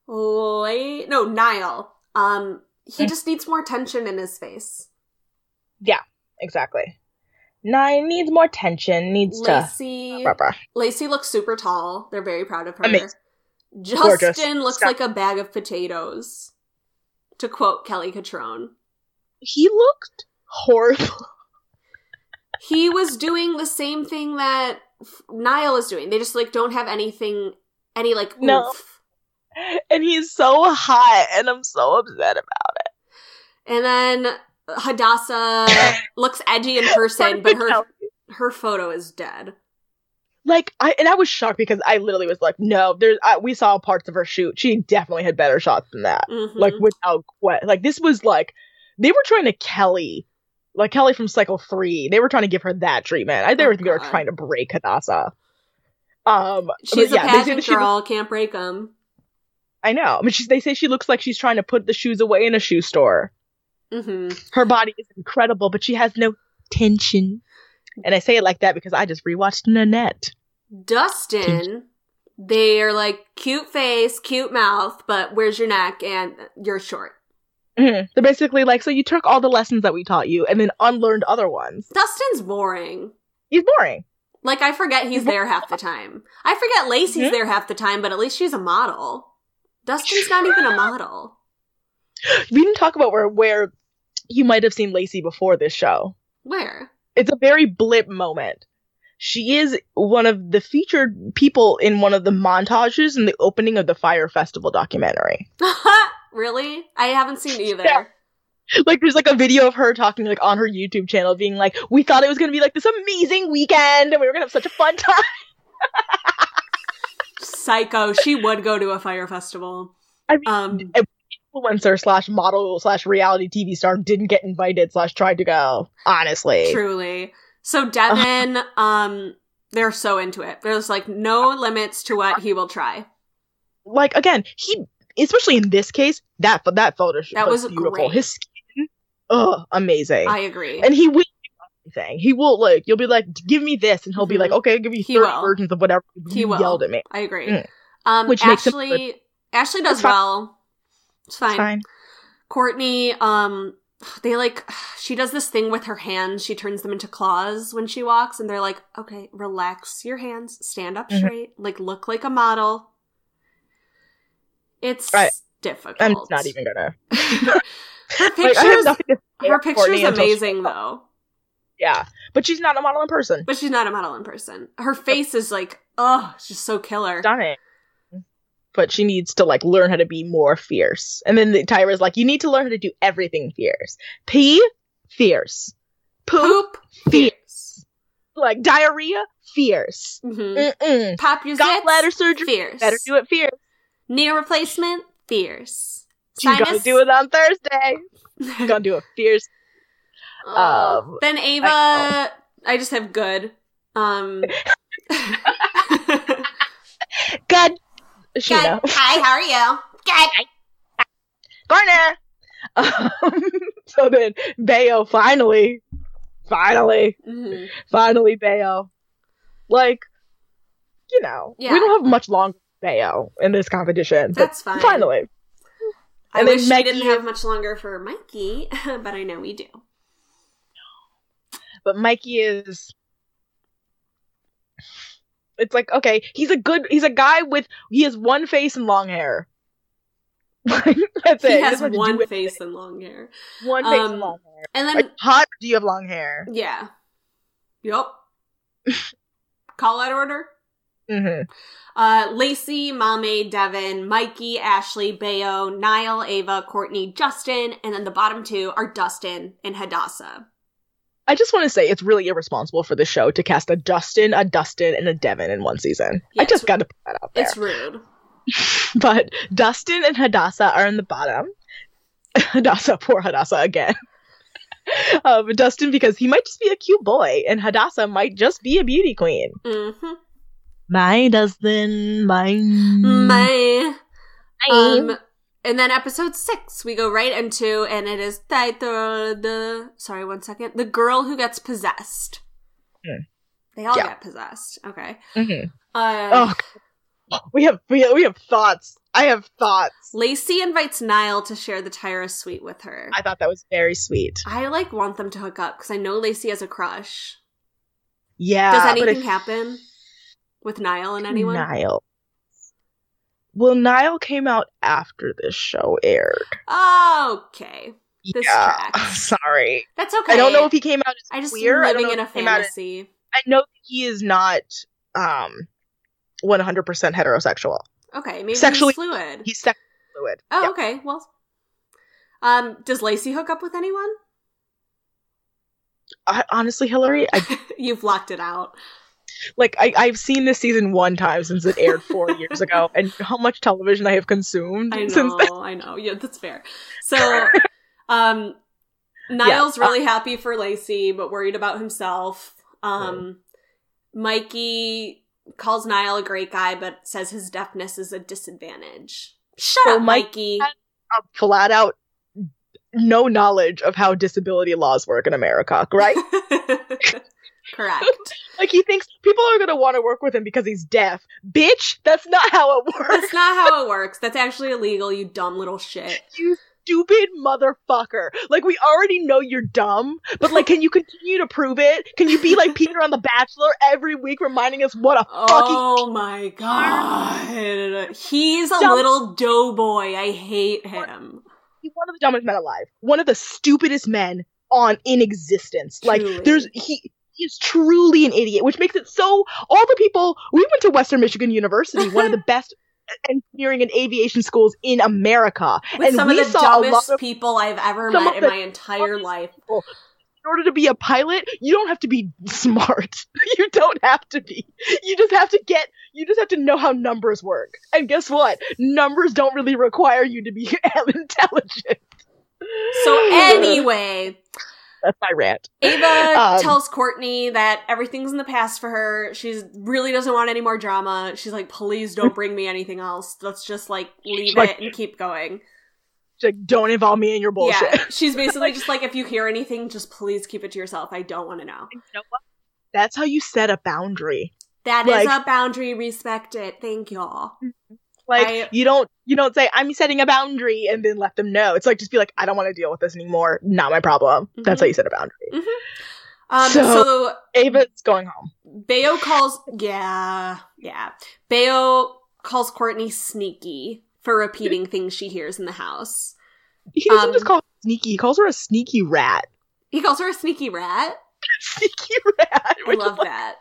[SPEAKER 2] Niall. He just needs more tension in his face.
[SPEAKER 1] Yeah, exactly. Niall needs more tension. Lacey
[SPEAKER 2] looks super tall. They're very proud of her.
[SPEAKER 1] Amazing.
[SPEAKER 2] Justin
[SPEAKER 1] Gorgeous.
[SPEAKER 2] looks like a bag of potatoes. To quote Kelly Catrone.
[SPEAKER 1] He looked horrible.
[SPEAKER 2] He was doing the same thing that Niall is doing. They just, like, don't have any, like, oomph.
[SPEAKER 1] No. And he's so hot, and I'm so upset about it.
[SPEAKER 2] And then Hadassah looks edgy in person, but her photo is dead.
[SPEAKER 1] Like, I was shocked because I literally was like, no, we saw parts of her shoot. She definitely had better shots than that.
[SPEAKER 2] Mm-hmm.
[SPEAKER 1] Like, without question. Like, this was like, they were trying to Kelly from Cycle 3. They were trying to give her that treatment. They were trying to break Hadassah.
[SPEAKER 2] She's a pageant girl, can't break them.
[SPEAKER 1] I know. I mean, they say she looks like she's trying to put the shoes away in a shoe store.
[SPEAKER 2] Mm-hmm.
[SPEAKER 1] Her body is incredible, but she has no tension. And I say it like that because I just rewatched Nanette.
[SPEAKER 2] Dustin, they're like, cute face, cute mouth, but where's your neck? And you're short.
[SPEAKER 1] Mm-hmm. They're basically like, so you took all the lessons that we taught you and then unlearned other ones.
[SPEAKER 2] Dustin's boring.
[SPEAKER 1] He's boring.
[SPEAKER 2] Like, I forget he's there half the time. I forget Lacey's there half the time, but at least she's a model. Dustin's not even a model.
[SPEAKER 1] We didn't talk about where you might have seen Lacey before this show.
[SPEAKER 2] Where?
[SPEAKER 1] It's a very blip moment. She is one of the featured people in one of the montages in the opening of the Fire Festival documentary.
[SPEAKER 2] Really? I haven't seen either.
[SPEAKER 1] Yeah. Like, there's like a video of her talking like on her YouTube channel being like, we thought it was going to be like this amazing weekend and we were going to have such a fun time.
[SPEAKER 2] Psycho. She would go to a Fire Festival.
[SPEAKER 1] I mean, influencer / model / reality TV star didn't get invited / tried to go. Honestly.
[SPEAKER 2] Truly. So Devin, they're so into it. There's like no limits to what he will try.
[SPEAKER 1] Like, again, especially in this case, that photo shoot was beautiful.
[SPEAKER 2] Great.
[SPEAKER 1] His skin, amazing.
[SPEAKER 2] I agree.
[SPEAKER 1] And he everything. He will, like, you'll be like, give me this, and he'll be like, okay, I'll give you 30 versions of whatever you yelled at me.
[SPEAKER 2] I agree.
[SPEAKER 1] Which
[SPEAKER 2] Ashley,
[SPEAKER 1] makes him
[SPEAKER 2] Ashley does well. It's fine.
[SPEAKER 1] It's fine.
[SPEAKER 2] Courtney, she does this thing with her hands. She turns them into claws when she walks, and they're like, okay, relax your hands, stand up straight, like, look like a model. It's difficult.
[SPEAKER 1] I'm not even gonna.
[SPEAKER 2] Her picture's amazing, though.
[SPEAKER 1] Yeah, but she's not a model in person.
[SPEAKER 2] Her face is like, it's just so killer.
[SPEAKER 1] Stunning. But she needs to, like, learn how to be more fierce. And then Tyra's like, you need to learn how to do everything fierce. Pee, fierce. Poop, fierce. Like, diarrhea, fierce.
[SPEAKER 2] Mm-hmm. Pop your zits,
[SPEAKER 1] gallbladder surgery,
[SPEAKER 2] fierce.
[SPEAKER 1] Better do it fierce.
[SPEAKER 2] Knee replacement, fierce.
[SPEAKER 1] She's gonna do it on Thursday. Gonna do it fierce.
[SPEAKER 2] Then Ava, I just have good.
[SPEAKER 1] Good.
[SPEAKER 2] Good. Hi, how are
[SPEAKER 1] you? Good. Garner. So then Bayo finally, Bayo. Like, we don't have much longer Bayo in this competition.
[SPEAKER 2] That's fine.
[SPEAKER 1] Finally.
[SPEAKER 2] I wish we didn't have much longer for Mikey, but I know we do.
[SPEAKER 1] But Mikey is... It's like, okay, he's a guy he has one face and long hair. That's it.
[SPEAKER 2] He has one face and long hair.
[SPEAKER 1] One face and long hair.
[SPEAKER 2] And then...
[SPEAKER 1] Like, hot, do you have long hair?
[SPEAKER 2] Yeah. Yup. Call out order?
[SPEAKER 1] Mm-hmm.
[SPEAKER 2] Lacey, Mame, Devin, Mikey, Ashley, Bayo, Niall, Ava, Courtney, Justin, and then the bottom two are Dustin and Hadassah.
[SPEAKER 1] I just want to say it's really irresponsible for the show to cast a Dustin, and a Devin in one season. Yeah, I just got to put that out there.
[SPEAKER 2] It's rude.
[SPEAKER 1] But Dustin and Hadassah are in the bottom. Poor Hadassah again. Dustin, because he might just be a cute boy, and Hadassah might just be a beauty queen.
[SPEAKER 2] Mm-hmm.
[SPEAKER 1] My Dustin,
[SPEAKER 2] my. And then episode 6, we go right into, and it is sorry, 1 second. The girl who gets possessed. They all get possessed. Okay.
[SPEAKER 1] We have thoughts. I have thoughts.
[SPEAKER 2] Lacey invites Niall to share the Tyra suite with her.
[SPEAKER 1] I thought that was very sweet.
[SPEAKER 2] I want them to hook up because I know Lacey has a crush.
[SPEAKER 1] Yeah.
[SPEAKER 2] Does anything happen with Niall and anyone?
[SPEAKER 1] Niall. Well, Niall came out after this show aired.
[SPEAKER 2] Okay. This tracks.
[SPEAKER 1] Sorry.
[SPEAKER 2] That's okay.
[SPEAKER 1] I don't know if he came out as
[SPEAKER 2] I just
[SPEAKER 1] queer.
[SPEAKER 2] living in a fantasy.
[SPEAKER 1] I know he is not 100% heterosexual.
[SPEAKER 2] Okay, maybe
[SPEAKER 1] sexually,
[SPEAKER 2] he's fluid.
[SPEAKER 1] He's sexually fluid.
[SPEAKER 2] Oh, yeah. Okay. Well, does Lacey hook up with anyone?
[SPEAKER 1] Honestly, Hillary,
[SPEAKER 2] you've locked it out.
[SPEAKER 1] Like, I've seen this season one time since it aired 4 years ago, and how much television I have consumed since then.
[SPEAKER 2] I know. Yeah, that's fair. So, Niall's really happy for Lacey, but worried about himself. Mikey calls Niall a great guy, but says his deafness is a disadvantage. Shut up, Mikey.
[SPEAKER 1] A flat out no knowledge of how disability laws work in America, right?
[SPEAKER 2] Correct.
[SPEAKER 1] Like, he thinks people are going to want to work with him because he's deaf. Bitch, that's not how it works.
[SPEAKER 2] That's not how it works. That's actually illegal, you dumb little shit.
[SPEAKER 1] You stupid motherfucker. Like, we already know you're dumb, but, like, can you continue to prove it? Can you be like Peter on The Bachelor every week reminding us what a fucking...
[SPEAKER 2] Oh my god. He's a little doughboy. I hate him.
[SPEAKER 1] He's one of the dumbest men alive. One of the stupidest men in existence.
[SPEAKER 2] Truly.
[SPEAKER 1] Like, he is truly an idiot, which makes it so... All the people... We went to Western Michigan University, one of the best engineering and aviation schools in America.
[SPEAKER 2] With some of the dumbest people I've ever met in my entire life.
[SPEAKER 1] People. In order to be a pilot, you don't have to be smart. You don't have to be. You just have to know how numbers work. And guess what? Numbers don't really require you to be intelligent.
[SPEAKER 2] So anyway...
[SPEAKER 1] That's my rant.
[SPEAKER 2] Ava tells Courtney that everything's in the past for her. She really doesn't want any more drama. She's like, please don't bring me anything else. Let's just, like, leave it and keep going.
[SPEAKER 1] She's like, don't involve me in your bullshit.
[SPEAKER 2] Yeah, she's basically just like, if you hear anything, just please keep it to yourself. I don't want to know.
[SPEAKER 1] You know what? That's how you set a boundary.
[SPEAKER 2] That is a boundary. Respect it. Thank y'all.
[SPEAKER 1] Like, you don't say, I'm setting a boundary, and then let them know. It's like, just be like, I don't want to deal with this anymore. Not my problem. Mm-hmm. That's how you set a boundary.
[SPEAKER 2] Mm-hmm. So
[SPEAKER 1] Ava's going home.
[SPEAKER 2] Bayo calls, Bayo calls Courtney sneaky for repeating things she hears in the house.
[SPEAKER 1] He doesn't just call her sneaky. He calls her a sneaky rat.
[SPEAKER 2] He calls her a sneaky rat?
[SPEAKER 1] Sneaky rat.
[SPEAKER 2] I love that.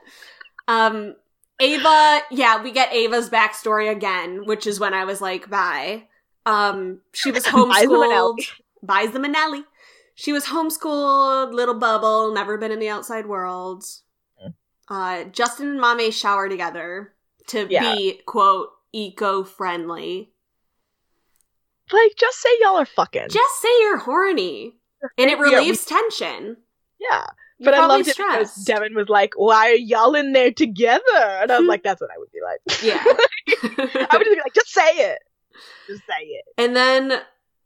[SPEAKER 2] Ava, we get Ava's backstory again, which is when I was like, bye. She was homeschooled. Buys the Manelli. She was homeschooled, little bubble, never been in the outside world. Justin and Mame shower together to be, quote, eco-friendly.
[SPEAKER 1] Like, just say y'all are fucking.
[SPEAKER 2] Just say you're horny. And it relieves tension.
[SPEAKER 1] Yeah. But I loved it because Devin was like, why are y'all in there together? And I was like, that's what I would be like.
[SPEAKER 2] Yeah.
[SPEAKER 1] I would just be like, just say it. Just say it.
[SPEAKER 2] And then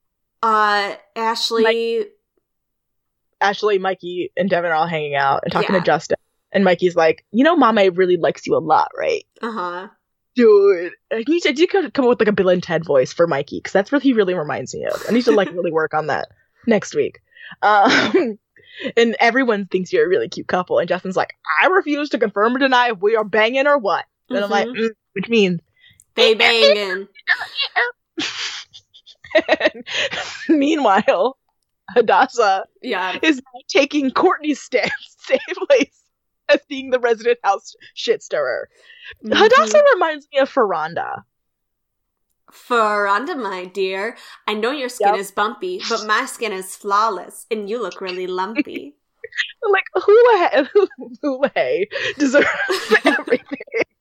[SPEAKER 2] Ashley,
[SPEAKER 1] Mikey, and Devin are all hanging out and talking to Justin. And Mikey's like, Mame really likes you a lot, right? Uh-huh. Dude, I need to come up with like a Bill and Ted voice for Mikey, because that's what he really reminds me of. I need to like really work on that next week. And everyone thinks you're a really cute couple. And Justin's like, I refuse to confirm or deny if we are banging or what. And I'm like, which means
[SPEAKER 2] they banging.
[SPEAKER 1] Meanwhile, Hadassah is now taking Courtney's stance, same place as being the resident house shit stirrer. Hadassah reminds me of Ferranda.
[SPEAKER 2] Ferranda, my dear, I know your skin is bumpy, but my skin is flawless, and you look really lumpy.
[SPEAKER 1] Like, Hule deserves everything.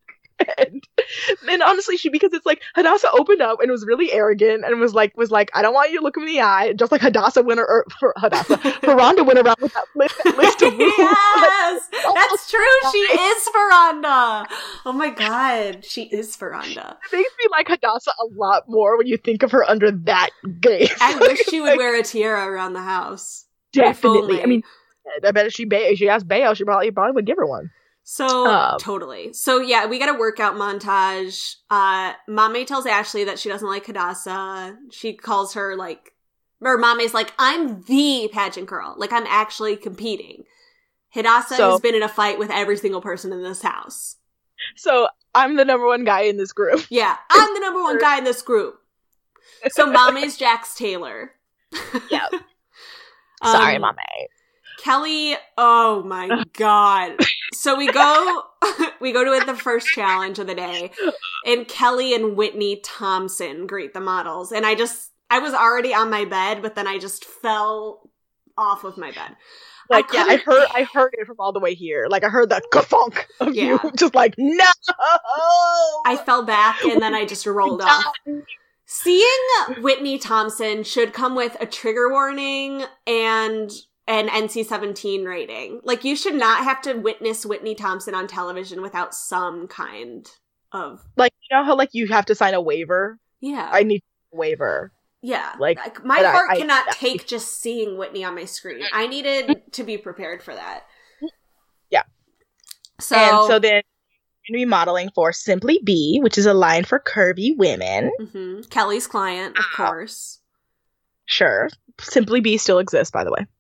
[SPEAKER 1] And honestly, because it's like, Hadassah opened up and was really arrogant and was like, I don't want you to look me in the eye, just like Ferranda went around with that list of rules.
[SPEAKER 2] Yes! That's true, she is Ferranda! Oh my god, she is Ferranda.
[SPEAKER 1] It makes me like Hadassah a lot more when you think of her under that gaze.
[SPEAKER 2] I wish she would wear a tiara around the house.
[SPEAKER 1] Definitely. I mean, I bet if she asked Bayo, she probably would give her one.
[SPEAKER 2] So, totally. So, yeah, we got a workout montage. Mame tells Ashley that she doesn't like Hadassah. She calls her, Mame's like, I'm the pageant girl. Like, I'm actually competing. Hadassah has been in a fight with every single person in this house. So,
[SPEAKER 1] I'm the number one guy in this group.
[SPEAKER 2] Yeah, I'm the number one guy in this group. So, Mame's Jax Taylor.
[SPEAKER 1] Yeah. Sorry, Mame.
[SPEAKER 2] Kelly, oh my god. So we go to the first challenge of the day, and Kelly and Whitney Thompson greet the models. And I was already on my bed, but then I just fell off of my bed.
[SPEAKER 1] I heard it from all the way here. Like, I heard the ka-thunk of you, just like, no!
[SPEAKER 2] I fell back, and then I just rolled off. Seeing Whitney Thompson should come with a trigger warning and an NC-17 rating. Like, you should not have to witness Whitney Thompson on television without some kind of...
[SPEAKER 1] Like, you know how, you have to sign a waiver?
[SPEAKER 2] Yeah.
[SPEAKER 1] I need a waiver.
[SPEAKER 2] Yeah. Like my heart cannot take just seeing Whitney on my screen. I needed to be prepared for that.
[SPEAKER 1] Yeah. So then you're going to be modeling for Simply Be, which is a line for curvy women.
[SPEAKER 2] Mm-hmm. Kelly's client, of course.
[SPEAKER 1] Sure. Simply Be still exists, by the way.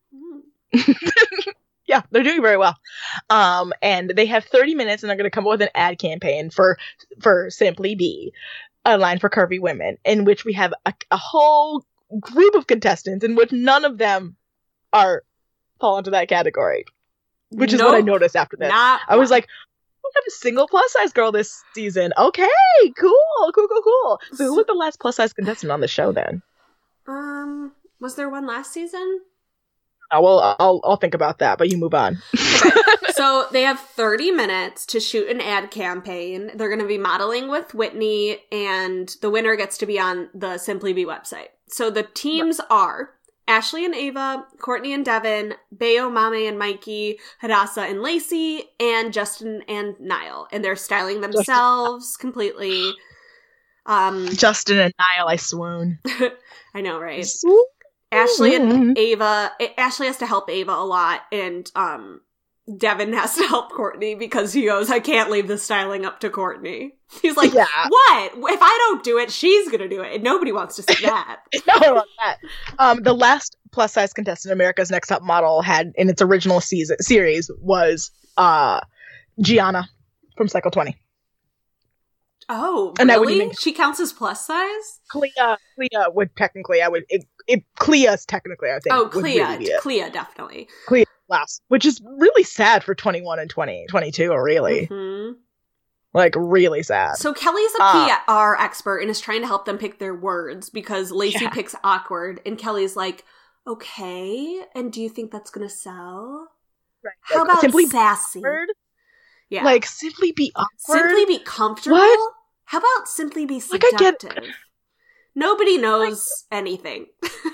[SPEAKER 1] Yeah, they're doing very well. And they have 30 minutes and they're going to come up with an ad campaign for Simply Be, a line for curvy women, in which we have a whole group of contestants in which none of them fall into that category, which is what I noticed after this. I was like, we have a single plus size girl this season. Okay, cool. So who was the last plus size contestant on the show then?
[SPEAKER 2] Was there one last season?
[SPEAKER 1] Well, I'll think about that, but you move on.
[SPEAKER 2] Okay. So they have 30 minutes to shoot an ad campaign. They're going to be modeling with Whitney, and the winner gets to be on the Simply Be website. So the teams are Ashley and Ava, Courtney and Devin, Bayo, Mame and Mikey, Hadassah and Lacey, and Justin and Niall. And they're styling themselves completely.
[SPEAKER 1] Justin and Niall, I swoon.
[SPEAKER 2] I know, right?
[SPEAKER 1] Swoon.
[SPEAKER 2] Ashley and Ava. Ashley has to help Ava a lot, and Devin has to help Courtney because he goes, I can't leave the styling up to Courtney. He's like,
[SPEAKER 1] Yeah.
[SPEAKER 2] what? If I don't do it, she's gonna do it, and nobody wants to see that.
[SPEAKER 1] No, I love that. The last plus size contestant America's Next Top Model had in its original series was Gianna from Cycle 20.
[SPEAKER 2] Oh,
[SPEAKER 1] And
[SPEAKER 2] really? She counts as plus size?
[SPEAKER 1] Clea would technically, Clea's technically, I think.
[SPEAKER 2] Oh,
[SPEAKER 1] would really be it.
[SPEAKER 2] Clea, definitely.
[SPEAKER 1] Clea last, which is really sad for 21 and 22, really.
[SPEAKER 2] Mm-hmm.
[SPEAKER 1] Like, really sad.
[SPEAKER 2] So Kelly's a PR expert and is trying to help them pick their words because Lacey picks awkward, and Kelly's like, okay, and do you think that's gonna sell?
[SPEAKER 1] Right.
[SPEAKER 2] How
[SPEAKER 1] Like,
[SPEAKER 2] about
[SPEAKER 1] simply
[SPEAKER 2] sassy?
[SPEAKER 1] awkward?
[SPEAKER 2] Yeah.
[SPEAKER 1] Like, simply be awkward?
[SPEAKER 2] Simply be comfortable?
[SPEAKER 1] What?
[SPEAKER 2] How about simply be
[SPEAKER 1] Like, I get-
[SPEAKER 2] seductive? Nobody knows anything.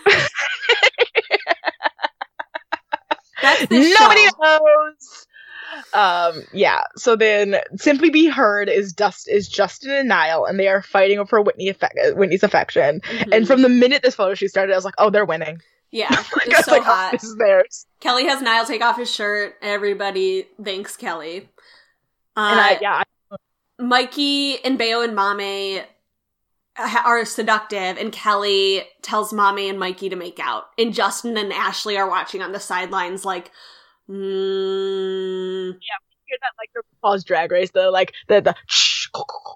[SPEAKER 2] That's this
[SPEAKER 1] Nobody
[SPEAKER 2] show.
[SPEAKER 1] knows. Yeah. So then, Simply Be Heard is Justin and Niall, and they are fighting over Whitney's affection.
[SPEAKER 2] Mhm.
[SPEAKER 1] And from the minute this photo shoot started, I was like, "Oh, they're winning."
[SPEAKER 2] Yeah,
[SPEAKER 1] Like, I
[SPEAKER 2] it's
[SPEAKER 1] was
[SPEAKER 2] so
[SPEAKER 1] like,
[SPEAKER 2] hot.
[SPEAKER 1] "Oh, this is theirs."
[SPEAKER 2] Kelly has Niall take off his shirt. Everybody thanks Kelly.
[SPEAKER 1] And
[SPEAKER 2] Mikey and Beo and Mame are seductive, and Kelly tells Mame and Mikey to make out. And Justin and Ashley are watching on the sidelines like,
[SPEAKER 1] hear that like the RuPaul's Drag Race, the shh.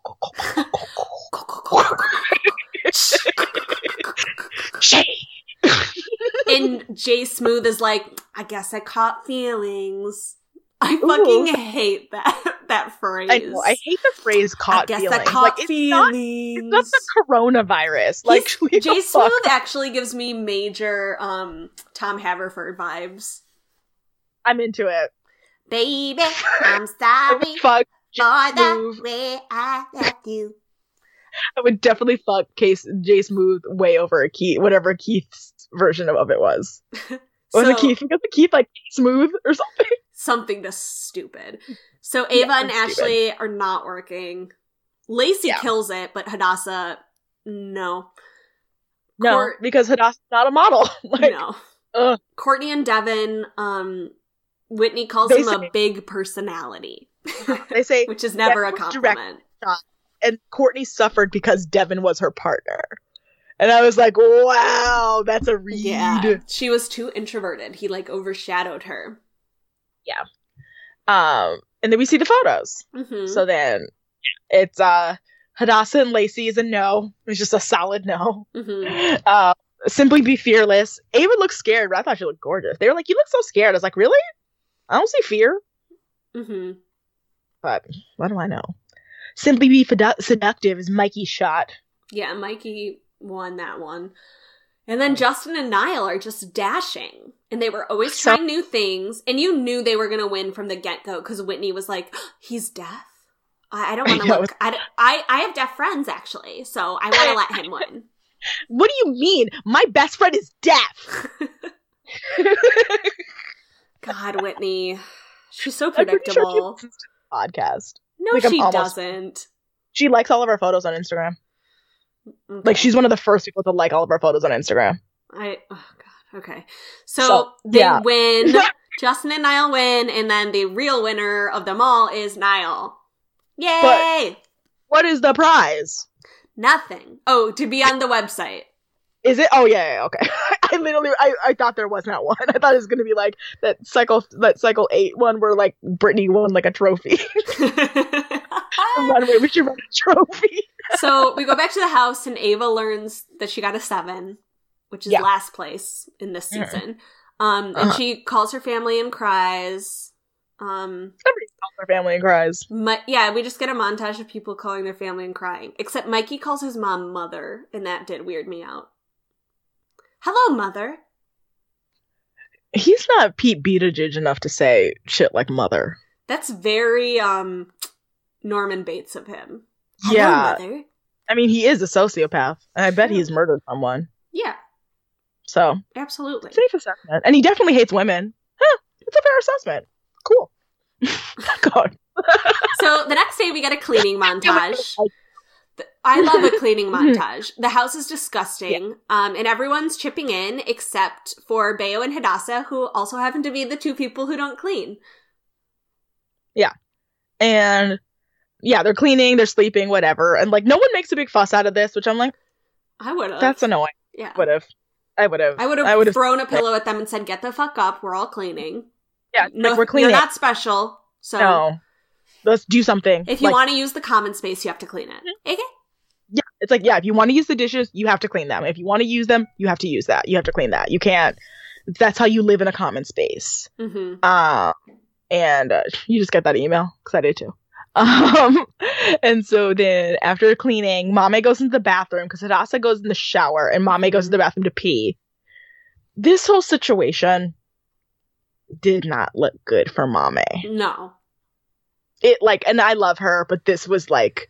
[SPEAKER 2] And Jay Smooth is like, I guess I caught feelings. I fucking hate that phrase.
[SPEAKER 1] I know. I hate the phrase "caught
[SPEAKER 2] I guess
[SPEAKER 1] feelings."
[SPEAKER 2] I caught
[SPEAKER 1] like,
[SPEAKER 2] feelings.
[SPEAKER 1] It's not the coronavirus. Like,
[SPEAKER 2] Jay Smooth actually gives me major Tom Haverford vibes.
[SPEAKER 1] I'm into it.
[SPEAKER 2] Baby, I'm sorry
[SPEAKER 1] Fuck.
[SPEAKER 2] for the
[SPEAKER 1] Smooth.
[SPEAKER 2] way I left you.
[SPEAKER 1] I would definitely fuck Jay Smooth way over whatever Keith's version of it was. Was it Keith? Because Keith like Smooth or something.
[SPEAKER 2] Something just stupid. So Ava and Ashley are not working. Lacey kills it, but Hadassah, no.
[SPEAKER 1] No, because Hadassah's not a model. Like,
[SPEAKER 2] no.
[SPEAKER 1] Ugh.
[SPEAKER 2] Courtney and Devin, Whitney calls him a big personality.
[SPEAKER 1] They say
[SPEAKER 2] which is never a
[SPEAKER 1] Devin was
[SPEAKER 2] compliment.
[SPEAKER 1] And Courtney suffered because Devin was her partner. And I was like, wow, that's a read.
[SPEAKER 2] Yeah, she was too introverted. He like overshadowed her.
[SPEAKER 1] Yeah. And then we see the photos.
[SPEAKER 2] Mm-hmm.
[SPEAKER 1] So then it's Hadassah and Lacey is a no. It's just a solid no.
[SPEAKER 2] Mm-hmm.
[SPEAKER 1] Simply Be Fearless. Ava looked scared, but I thought she looked gorgeous. They were like, you look so scared. I was like, really? I don't see fear.
[SPEAKER 2] Mm-hmm.
[SPEAKER 1] But what do I know? Simply Be Seductive is Mikey's shot.
[SPEAKER 2] Yeah, Mikey won that one. And then Justin and Niall are just dashing. And they were always trying new things. And you knew they were going to win from the get-go because Whitney was like, he's deaf. I don't want to look. I have deaf friends, actually. So I want to let him win.
[SPEAKER 1] What do you mean? My best friend is deaf.
[SPEAKER 2] God, Whitney. She's so
[SPEAKER 1] I'm pretty sure she
[SPEAKER 2] predictable.
[SPEAKER 1] listens to the podcast.
[SPEAKER 2] No,
[SPEAKER 1] Like,
[SPEAKER 2] she
[SPEAKER 1] I'm almost-
[SPEAKER 2] doesn't.
[SPEAKER 1] She likes all of our photos on Instagram.
[SPEAKER 2] Okay.
[SPEAKER 1] Like, she's one of the first people to like all of our photos on Instagram.
[SPEAKER 2] Oh God. Okay. So they
[SPEAKER 1] yeah.
[SPEAKER 2] win. Justin and Niall win, and then the real winner of them all is Niall. Yay!
[SPEAKER 1] What is the prize?
[SPEAKER 2] Nothing. Oh, to be on the website.
[SPEAKER 1] Is it? Oh, yeah, okay. I thought there was not one. I thought it was going to be like that cycle 8 one where like Brittany won like a trophy. Runway, we should run a trophy.
[SPEAKER 2] So we go back to the house, and Ava learns that she got a 7, which is last place in this season. And she calls her family and cries.
[SPEAKER 1] Somebody calls her family and cries.
[SPEAKER 2] We just get a montage of people calling their family and crying. Except Mikey calls his mom Mother, and that did weird me out. Hello, Mother.
[SPEAKER 1] He's not Pete Buttigieg enough to say shit like Mother.
[SPEAKER 2] That's very Norman Bates of him. Hello,
[SPEAKER 1] Yeah.
[SPEAKER 2] Mother.
[SPEAKER 1] I mean, he is a sociopath, and I bet he's murdered someone.
[SPEAKER 2] Yeah,
[SPEAKER 1] So,
[SPEAKER 2] absolutely.
[SPEAKER 1] safe assessment. And he definitely hates women. Huh, it's a fair assessment. Cool. God.
[SPEAKER 2] So the next day we get a cleaning montage. I love a cleaning montage. The house is disgusting, and everyone's chipping in except for Bayo and Hadassah, who also happen to be the two people who don't clean.
[SPEAKER 1] Yeah. And, yeah, they're cleaning, they're sleeping, whatever. And, like, no one makes a big fuss out of this, which I'm like,
[SPEAKER 2] I would have.
[SPEAKER 1] that's annoying.
[SPEAKER 2] Yeah.
[SPEAKER 1] I would have
[SPEAKER 2] thrown a pillow at them and said, get the fuck up, we're all cleaning.
[SPEAKER 1] Yeah,
[SPEAKER 2] no,
[SPEAKER 1] like, we're cleaning.
[SPEAKER 2] You're not special, so...
[SPEAKER 1] No. Let's do something.
[SPEAKER 2] If you want to use the common space, you have to clean it. Okay?
[SPEAKER 1] Yeah, it's like, yeah, if you want to use the dishes, you have to clean them. If you want to use them, you have to use that. You have to clean that. You can't. That's how you live in a common space.
[SPEAKER 2] Mm-hmm.
[SPEAKER 1] And you just get that email, because I did too. And so then after cleaning, Mame goes into the bathroom because Hadassah goes in the shower and Mame goes to the bathroom to pee. This whole situation did not look good for Mame.
[SPEAKER 2] No.
[SPEAKER 1] It, like, and I love her, but this was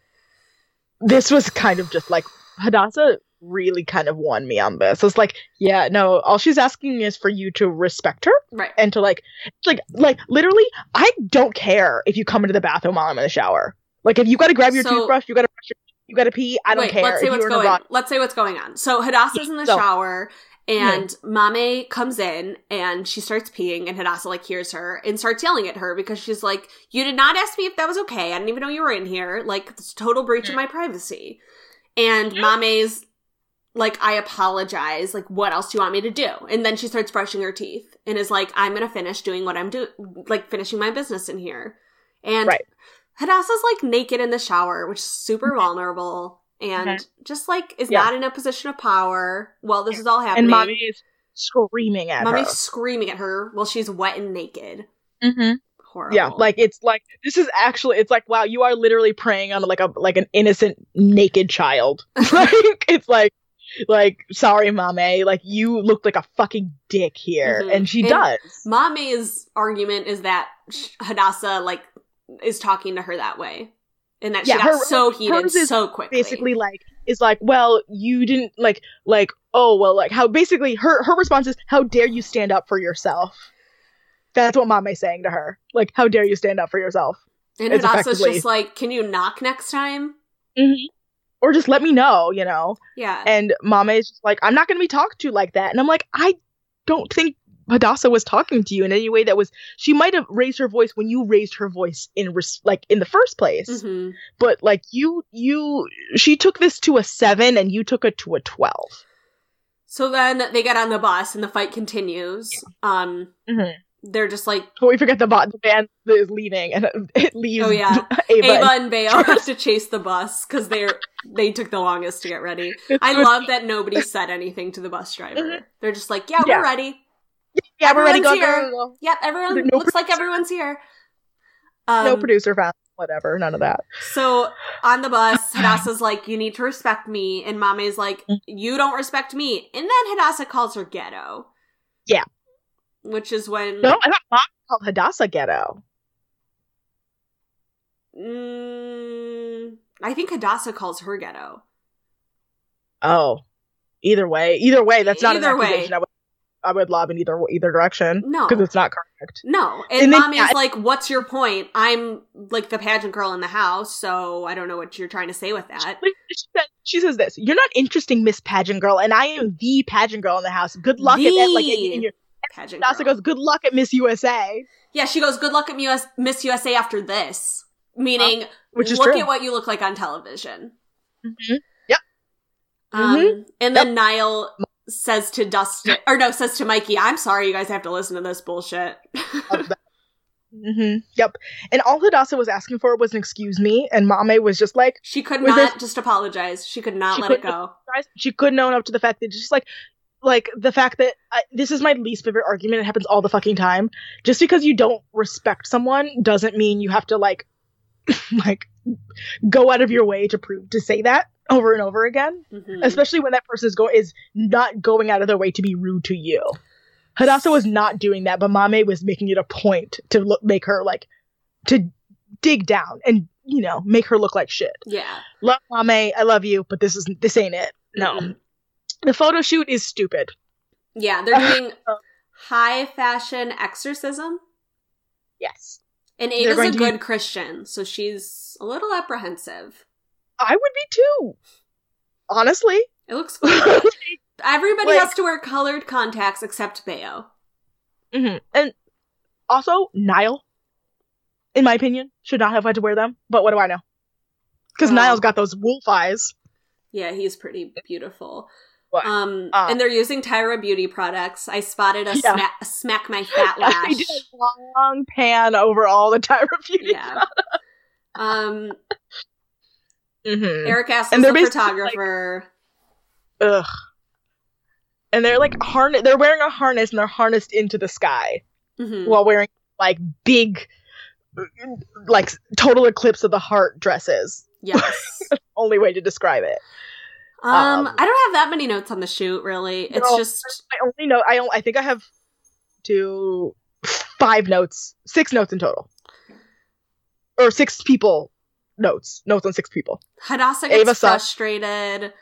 [SPEAKER 1] kind of just like, Hadassah really kind of won me on this. It's like, yeah, no, all she's asking is for you to respect her.
[SPEAKER 2] Right.
[SPEAKER 1] And to like literally, I don't care if you come into the bathroom while I'm in the shower. Like, if you gotta grab your toothbrush, you gotta brush you gotta pee, I don't care.
[SPEAKER 2] Let's say what's going on. So Hadassah's in the shower, and Mame comes in, and she starts peeing, and Hadassah, like, hears her, and starts yelling at her, because she's like, you did not ask me if that was okay, I didn't even know you were in here, like, it's a total breach of my privacy. And Mame's like, I apologize, like, what else do you want me to do? And then she starts brushing her teeth, and is like, I'm gonna finish doing what I'm doing, like, finishing my business in here. And Hadassah's, like, naked in the shower, which is super vulnerable, and just, like, is not in a position of power while this is all happening.
[SPEAKER 1] And Mommy's screaming at her.
[SPEAKER 2] Mommy's screaming at her while she's wet and naked.
[SPEAKER 1] Mm-hmm.
[SPEAKER 2] Horrible.
[SPEAKER 1] Yeah, like, it's like, this is actually, it's like, wow, you are literally preying on, like an innocent naked child. Like, it's like, sorry, Mame, like, you look like a fucking dick here. And she does.
[SPEAKER 2] Mame's argument is that Hadassah, like, is talking to her that way. And that she got so heated so quickly. Basically, like, is like, well, you didn't, like, oh, well, like, how, basically, her response is, how dare you stand up for yourself? That's what Mame's saying to her. Like, how dare you stand up for yourself? And Hadassah's just like, can you knock next time?
[SPEAKER 1] Mm-hmm. Or just let me know, you know?
[SPEAKER 2] Yeah.
[SPEAKER 1] And Mame is just like, I'm not going to be talked to like that. And I'm like, I don't think Hadassah was talking to you in any way that was... She might have raised her voice when you raised her voice in the first place.
[SPEAKER 2] Mm-hmm.
[SPEAKER 1] But, like, she took this to a 7 and you took it to a 12.
[SPEAKER 2] So then they get on the bus and the fight continues.
[SPEAKER 1] Yeah.
[SPEAKER 2] They're just like...
[SPEAKER 1] But we forget the band is leaving, and it leaves.
[SPEAKER 2] Oh, yeah.
[SPEAKER 1] Ava
[SPEAKER 2] and Bayo have to chase the bus, because they took the longest to get ready. I love that nobody said anything to the bus driver. Mm-hmm. They're just like, yeah, we're ready.
[SPEAKER 1] Yeah, we're ready. Go,
[SPEAKER 2] here.
[SPEAKER 1] go.
[SPEAKER 2] Yep, everyone looks like everyone's here.
[SPEAKER 1] No producer found whatever, none of that.
[SPEAKER 2] So, on the bus, Hadassah's like, you need to respect me, and Mame's like, you don't respect me. And then Hadassah calls her ghetto.
[SPEAKER 1] Yeah.
[SPEAKER 2] Which is when...
[SPEAKER 1] No, I thought Mom called Hadassah ghetto.
[SPEAKER 2] I think Hadassah calls her ghetto.
[SPEAKER 1] Oh. Either way, that's not an accusation I would lob in either direction.
[SPEAKER 2] No.
[SPEAKER 1] Because it's not correct.
[SPEAKER 2] No. And Mommy's like, what's your point? I'm, like, the pageant girl in the house, so I don't know what you're trying to say with that.
[SPEAKER 1] She says this, you're not interesting, Miss Pageant Girl, and I am the pageant girl in the house. Good luck at like, in your...
[SPEAKER 2] Pageant
[SPEAKER 1] Hadassah goes, good luck at Miss USA.
[SPEAKER 2] Yeah, she goes, good luck at Miss USA after this. Meaning,
[SPEAKER 1] which is
[SPEAKER 2] look
[SPEAKER 1] true.
[SPEAKER 2] At what you look like on television.
[SPEAKER 1] Mm-hmm. Yep.
[SPEAKER 2] And then Niall says to Dustin, says to Mikey, I'm sorry you guys have to listen to this bullshit.
[SPEAKER 1] Mm-hmm. Yep. And all Hadassah was asking for was an excuse me, and Mame was just like...
[SPEAKER 2] She could not just apologize. She could not let it go.
[SPEAKER 1] She couldn't own up to the fact that just like the fact that this is my least favorite argument. It happens all the fucking time. Just because you don't respect someone doesn't mean you have to like go out of your way to say that over and over again. Mm-hmm. Especially when that person is not going out of their way to be rude to you. Hadassah was not doing that, but Mame was making it a point to make her like to dig down and make her look like shit.
[SPEAKER 2] Yeah,
[SPEAKER 1] love Mame, I love you, but this ain't it. No. Mm-hmm. The photo shoot is stupid.
[SPEAKER 2] Yeah, they're doing high fashion exorcism.
[SPEAKER 1] Yes.
[SPEAKER 2] And Ava's a good Christian, so she's a little apprehensive.
[SPEAKER 1] I would be too. Honestly.
[SPEAKER 2] It looks fun. Everybody
[SPEAKER 1] Like-
[SPEAKER 2] has to wear colored contacts except Bayo.
[SPEAKER 1] Mm-hmm. And also, Niall, in my opinion, should not have had to wear them. But what do I know? Because
[SPEAKER 2] Oh.
[SPEAKER 1] Niall's got those wolf eyes.
[SPEAKER 2] Yeah, he's pretty beautiful.
[SPEAKER 1] What?
[SPEAKER 2] And they're using Tyra Beauty products. I spotted a
[SPEAKER 1] Yeah.
[SPEAKER 2] smack my fat
[SPEAKER 1] I
[SPEAKER 2] lash.
[SPEAKER 1] did a long pan over all the Tyra Beauty.
[SPEAKER 2] Yeah.
[SPEAKER 1] Mm-hmm.
[SPEAKER 2] Eric asked
[SPEAKER 1] And
[SPEAKER 2] us
[SPEAKER 1] they're
[SPEAKER 2] a
[SPEAKER 1] basically,
[SPEAKER 2] photographer.
[SPEAKER 1] Ugh. And they're like they're wearing a harness and they're harnessed into the sky
[SPEAKER 2] Mhm.
[SPEAKER 1] while wearing like big, like total eclipse of the heart dresses.
[SPEAKER 2] Yes.
[SPEAKER 1] Only way to describe it.
[SPEAKER 2] I don't have that many notes on the shoot, really. It's
[SPEAKER 1] No,
[SPEAKER 2] just
[SPEAKER 1] I only know. I think I have 6 notes in total, or 6 people notes on 6 people.
[SPEAKER 2] Hadassah
[SPEAKER 1] Ava
[SPEAKER 2] gets
[SPEAKER 1] sucks.
[SPEAKER 2] frustrated.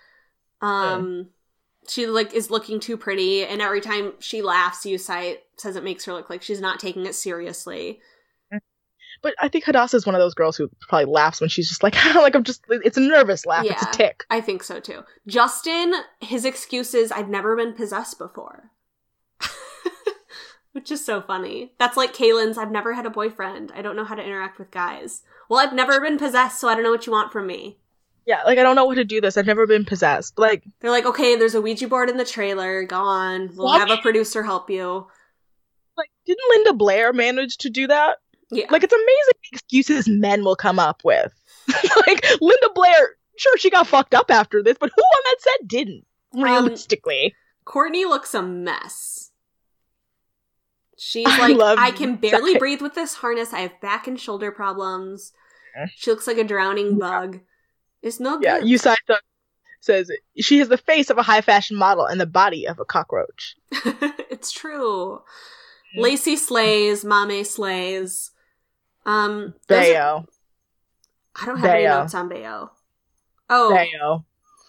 [SPEAKER 2] She like is looking too pretty, and every time she laughs, Yusai says it makes her look like she's not taking it seriously.
[SPEAKER 1] But I think Hadassah is one of those girls who probably laughs when she's just like, it's a nervous laugh. It's a
[SPEAKER 2] Yeah.
[SPEAKER 1] tick.
[SPEAKER 2] I think so too. Justin, his excuse is, I've never been possessed before. Which is so funny. That's like Kaylin's, I've never had a boyfriend. I don't know how to interact with guys. Well, I've never been possessed, so I don't know what you want from me.
[SPEAKER 1] Yeah, like I don't know what to do this. I've never been possessed. Like,
[SPEAKER 2] They're like, okay, there's a Ouija board in the trailer. Go on. We'll
[SPEAKER 1] What?
[SPEAKER 2] have a producer help you.
[SPEAKER 1] didn't Linda Blair manage to do that?
[SPEAKER 2] Yeah.
[SPEAKER 1] Like, it's amazing the excuses men will come up with. Like, Linda Blair, sure, she got fucked up after this, but who on that set didn't? Realistically.
[SPEAKER 2] Courtney looks a mess. She's
[SPEAKER 1] I
[SPEAKER 2] like,
[SPEAKER 1] love
[SPEAKER 2] I can barely
[SPEAKER 1] that.
[SPEAKER 2] breathe with this harness. I have back and shoulder problems.
[SPEAKER 1] Yeah.
[SPEAKER 2] She looks like a drowning bug. It's no
[SPEAKER 1] Yeah,
[SPEAKER 2] good.
[SPEAKER 1] Yusai says she has the face of a high fashion model and the body of a cockroach.
[SPEAKER 2] It's true.
[SPEAKER 1] Mhm.
[SPEAKER 2] Lacey slays. Mame slays. those are-
[SPEAKER 1] Bayo.
[SPEAKER 2] I don't have any
[SPEAKER 1] Bayo.
[SPEAKER 2] notes on Bayo. Oh,
[SPEAKER 1] Bayo.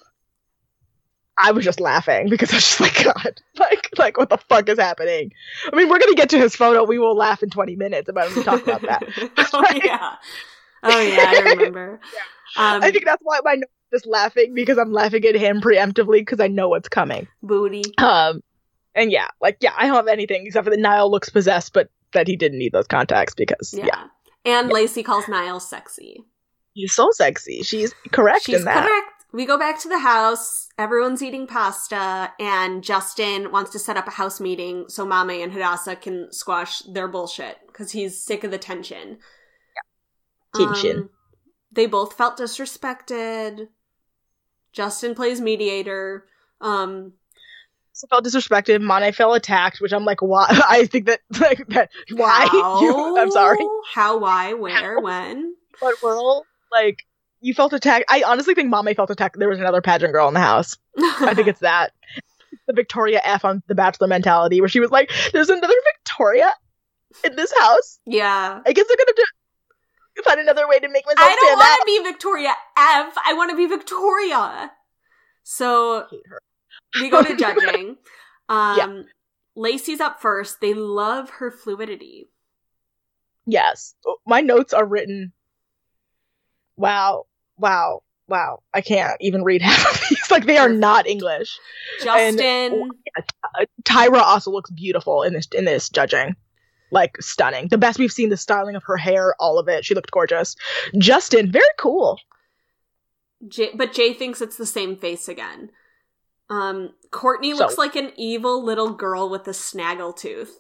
[SPEAKER 1] I was just laughing because I was just like, God, like what the fuck is happening? I mean, we're gonna get to his photo. We will laugh in 20 minutes about him talk about that.
[SPEAKER 2] Oh yeah, I remember.
[SPEAKER 1] I think that's why my note is just laughing because I'm laughing at him preemptively because I know what's coming.
[SPEAKER 2] Booty.
[SPEAKER 1] And yeah, I don't have anything except for that Niall looks possessed, but that he didn't need those contacts because
[SPEAKER 2] Yeah. And Lacey calls Niall sexy.
[SPEAKER 1] he's so sexy. She's correct
[SPEAKER 2] She's
[SPEAKER 1] in that.
[SPEAKER 2] correct. We go back to the house. Everyone's eating pasta, and Justin wants to set up a house meeting so Mame and Hadassah can squash their bullshit because he's sick of the tension.
[SPEAKER 1] Tension.
[SPEAKER 2] They both felt disrespected. Justin plays mediator.
[SPEAKER 1] So felt disrespected. Mane felt attacked, which I'm like, why? I think that why? I'm sorry.
[SPEAKER 2] How? Why? Where? When?
[SPEAKER 1] But Whirl, like, you felt attacked. I honestly think Mame felt attacked. There was another pageant girl in the house. I think it's that. The Victoria F on The Bachelor mentality, where she was like, there's another Victoria in this house.
[SPEAKER 2] Yeah.
[SPEAKER 1] I guess they're gonna find another way to make myself
[SPEAKER 2] I don't
[SPEAKER 1] stand
[SPEAKER 2] want
[SPEAKER 1] out.
[SPEAKER 2] to be Victoria F. I want to be Victoria. So
[SPEAKER 1] I hate her.
[SPEAKER 2] we go to judging.
[SPEAKER 1] Yeah.
[SPEAKER 2] Lacey's up first. They love her fluidity.
[SPEAKER 1] Yes. My notes are written. Wow. I can't even read half of these. Like, they are not English.
[SPEAKER 2] Justin.
[SPEAKER 1] Tyra also looks beautiful in this judging. Like, stunning. The best we've seen, the styling of her hair, all of it. She looked gorgeous. Justin, very cool.
[SPEAKER 2] But Jay thinks it's the same face again. Courtney
[SPEAKER 1] So-
[SPEAKER 2] looks like an evil little girl with a snaggle tooth.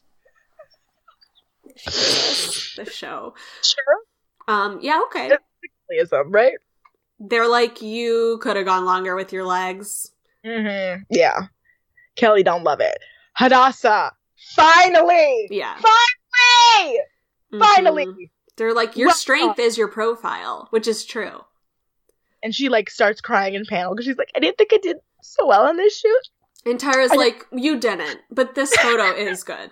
[SPEAKER 2] The show.
[SPEAKER 1] Sure.
[SPEAKER 2] Yeah, okay.
[SPEAKER 1] Realism, right?
[SPEAKER 2] They're like, you could have gone longer with your legs.
[SPEAKER 1] Mm-hmm. Yeah. Kelly don't love it. Hadassah, finally!
[SPEAKER 2] Yeah.
[SPEAKER 1] Finally!
[SPEAKER 2] Mhm.
[SPEAKER 1] Finally!
[SPEAKER 2] They're like, your
[SPEAKER 1] Well-
[SPEAKER 2] strength is your profile, which is true.
[SPEAKER 1] And she, like, starts crying in panel because she's like, I didn't think I did so well on this shoot.
[SPEAKER 2] And Tyra's like, you didn't, but this photo is good.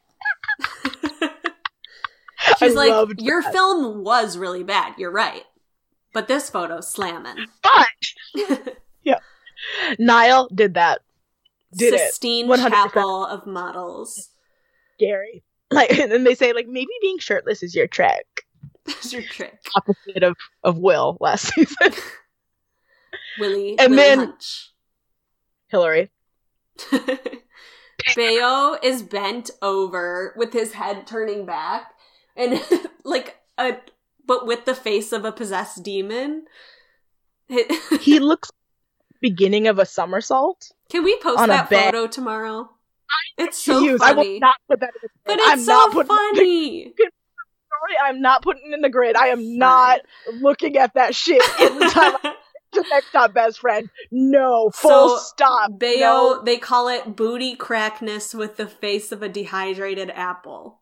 [SPEAKER 2] She's
[SPEAKER 1] I
[SPEAKER 2] like,
[SPEAKER 1] loved
[SPEAKER 2] your
[SPEAKER 1] that.
[SPEAKER 2] film was really bad, you're right. But this photo's slamming.
[SPEAKER 1] But yeah, Niall did that. Did it.
[SPEAKER 2] Sistine
[SPEAKER 1] 100%.
[SPEAKER 2] Chapel of models.
[SPEAKER 1] Gary. Like, and then they say, like, maybe being shirtless is your trick.
[SPEAKER 2] That's your trick.
[SPEAKER 1] Opposite of Will last season.
[SPEAKER 2] Willie
[SPEAKER 1] then
[SPEAKER 2] Hunch.
[SPEAKER 1] Hillary.
[SPEAKER 2] Bayo is bent over with his head turning back and but with the face of a possessed demon.
[SPEAKER 1] He looks beginning of a somersault.
[SPEAKER 2] Can we post that photo tomorrow? It's so funny.
[SPEAKER 1] I will not put that in the
[SPEAKER 2] grid. But it's so funny.
[SPEAKER 1] Sorry, I'm not putting it in the grid. I am not looking at that shit every time I to Next Top Best Friend. No, full stop.
[SPEAKER 2] Bayo,
[SPEAKER 1] no.
[SPEAKER 2] They call it booty crackness with the face of a dehydrated apple.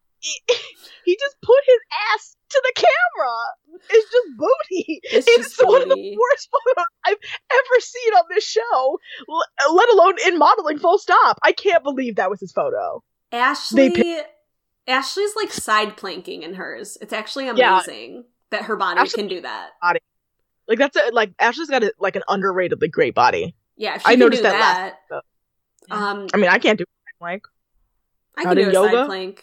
[SPEAKER 1] He just put his ass to the camera. It's just booty. It's one of the worst photos I've ever seen on this show, let alone in modeling, full stop. I can't believe that was his photo.
[SPEAKER 2] Ashley's like side planking in hers. It's actually amazing that her body can do that.
[SPEAKER 1] Like Ashley's got an underratedly great body.
[SPEAKER 2] Yeah, if she can noticed do that.
[SPEAKER 1] I mean, I can't do side plank.
[SPEAKER 2] I can do a yoga? Side plank.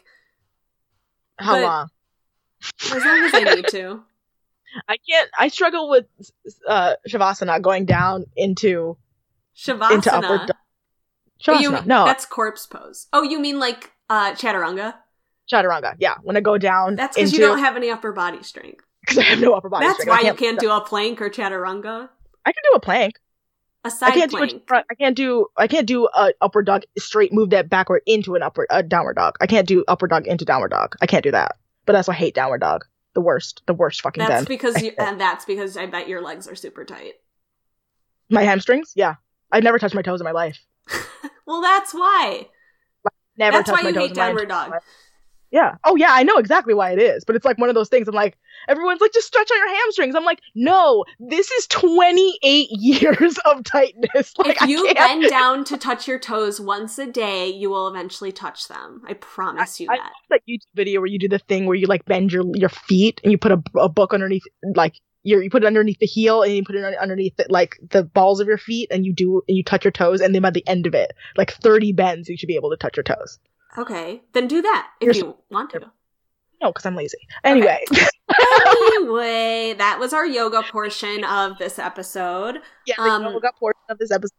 [SPEAKER 1] How long?
[SPEAKER 2] As long as I need to.
[SPEAKER 1] I can't. I struggle with Shavasana, going down into upward dog. Shavasana. No,
[SPEAKER 2] that's corpse pose. Oh, you mean like chaturanga?
[SPEAKER 1] Chaturanga, yeah. When I go down,
[SPEAKER 2] that's because you don't have any upper body strength.
[SPEAKER 1] Because I have no upper body strength.
[SPEAKER 2] That's why you can't do a plank or chaturanga.
[SPEAKER 1] I can do a plank.
[SPEAKER 2] A side plank.
[SPEAKER 1] I can't do a upward dog straight, move that backward into a downward dog. I can't do upward dog into downward dog. I can't do that. But that's why I hate downward dog. The worst fucking bend.
[SPEAKER 2] That's because I bet your legs are super tight.
[SPEAKER 1] My hamstrings? Yeah. I've never touched my toes in my life.
[SPEAKER 2] Well, that's why.
[SPEAKER 1] Never
[SPEAKER 2] touched my toes in my life. That's why you hate downward dog.
[SPEAKER 1] Yeah. Oh, yeah, I know exactly why it is. But it's like one of those things. I'm like, everyone's like, just stretch out your hamstrings. I'm like, no, this is 28 years of tightness. Like,
[SPEAKER 2] if you bend down to touch your toes once a day, you will eventually touch them. I promise you that. I watched
[SPEAKER 1] that YouTube video where you do the thing where you like bend your feet and you put a book underneath, like you put it underneath the heel and you put it underneath like the balls of your feet and you touch your toes, and then by the end of it, like 30 bends, you should be able to touch your toes.
[SPEAKER 2] Okay, then do that if you want to.
[SPEAKER 1] No, because I'm lazy. Anyway.
[SPEAKER 2] Okay. Anyway, that was our yoga portion of this episode.
[SPEAKER 1] Yeah, the yoga portion of this episode.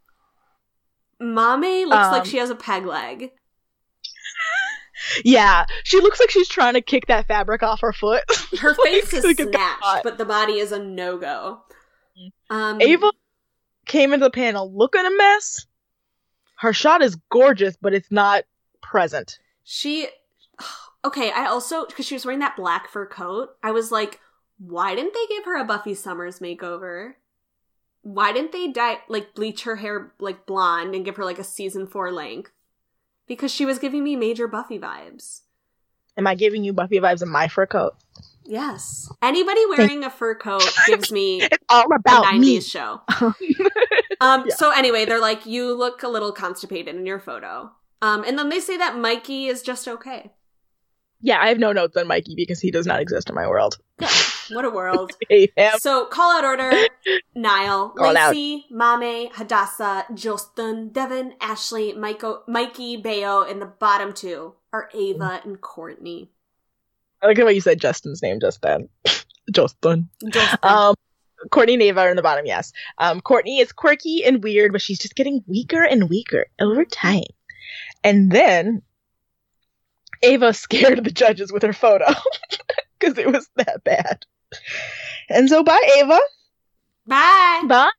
[SPEAKER 2] Mame looks like she has a peg leg.
[SPEAKER 1] Yeah, she looks like she's trying to kick that fabric off her foot.
[SPEAKER 2] Her face is snatched, but the body is a no-go.
[SPEAKER 1] Ava came into the panel looking a mess. Her shot is gorgeous, but it's not present.
[SPEAKER 2] Okay, I also, because she was wearing that black fur coat, I was like, why didn't they give her a Buffy Summers makeover? Why didn't they bleach her hair like blonde and give her like a season 4 length? Because she was giving me major Buffy vibes.
[SPEAKER 1] Am I giving you Buffy vibes in my fur coat?
[SPEAKER 2] Yes. Anybody wearing a fur coat gives me
[SPEAKER 1] it's all about
[SPEAKER 2] a 90s
[SPEAKER 1] me.
[SPEAKER 2] show. So anyway, they're like, you look a little constipated in your photo. And then they say that Mikey is just okay.
[SPEAKER 1] Yeah, I have no notes on Mikey because he does not exist in my world.
[SPEAKER 2] Yeah, what a world.
[SPEAKER 1] Yeah.
[SPEAKER 2] So, call out order. Niall, Lacey, Mame, Hadassah, Justin, Devin, Ashley, Mikey, Bayo, and the bottom 2 are Ava and Courtney.
[SPEAKER 1] I like the way you said Justin's name just then. Justin. Courtney and Ava are in the bottom, yes. Courtney is quirky and weird, but she's just getting weaker and weaker over time. And then Ava scared the judges with her photo because it was that bad. And so bye, Ava.
[SPEAKER 2] Bye.
[SPEAKER 1] Bye.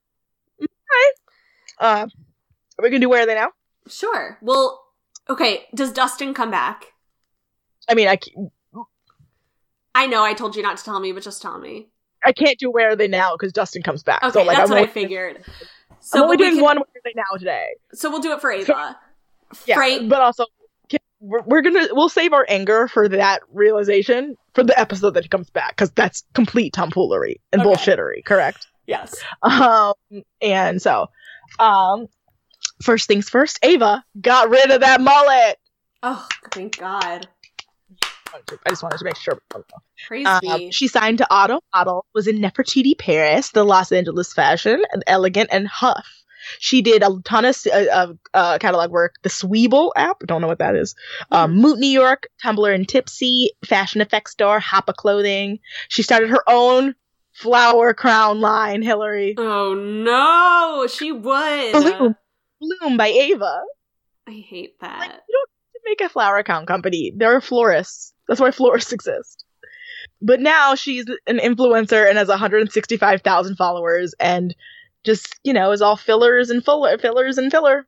[SPEAKER 1] Are we gonna do Where Are They Now?
[SPEAKER 2] Sure. Well, okay. Does Dustin come back?
[SPEAKER 1] I mean,
[SPEAKER 2] I know I told you not to tell me, but just tell me.
[SPEAKER 1] I can't do Where Are They Now because Dustin comes back.
[SPEAKER 2] Okay,
[SPEAKER 1] so,
[SPEAKER 2] that's what I figured.
[SPEAKER 1] So I'm only doing one Where Are They Now today.
[SPEAKER 2] So we'll do it for Ava.
[SPEAKER 1] Yeah,
[SPEAKER 2] Frank,
[SPEAKER 1] but also we'll save our anger for that realization for the episode that he comes back, because that's complete tomfoolery and bullshittery, correct?
[SPEAKER 2] Yes.
[SPEAKER 1] And so, first things first, Ava got rid of that mullet.
[SPEAKER 2] Oh, thank God.
[SPEAKER 1] I just wanted to make sure.
[SPEAKER 2] Crazy.
[SPEAKER 1] She signed to Otto. Otto was in Nefertiti Paris, the Los Angeles fashion, and elegant and huff. She did a ton of catalog work. The Sweeble app, don't know what that is. Moot New York, Tumblr and Tipsy, Fashion Effects Store, Hoppa Clothing. She started her own flower crown line, Hillary.
[SPEAKER 2] Oh no, she would.
[SPEAKER 1] Bloom by Ava.
[SPEAKER 2] I hate that.
[SPEAKER 1] Like, you don't need to make a flower crown company. There are florists. That's why florists exist. But now she's an influencer and has 165,000 followers and just, is all fillers and filter.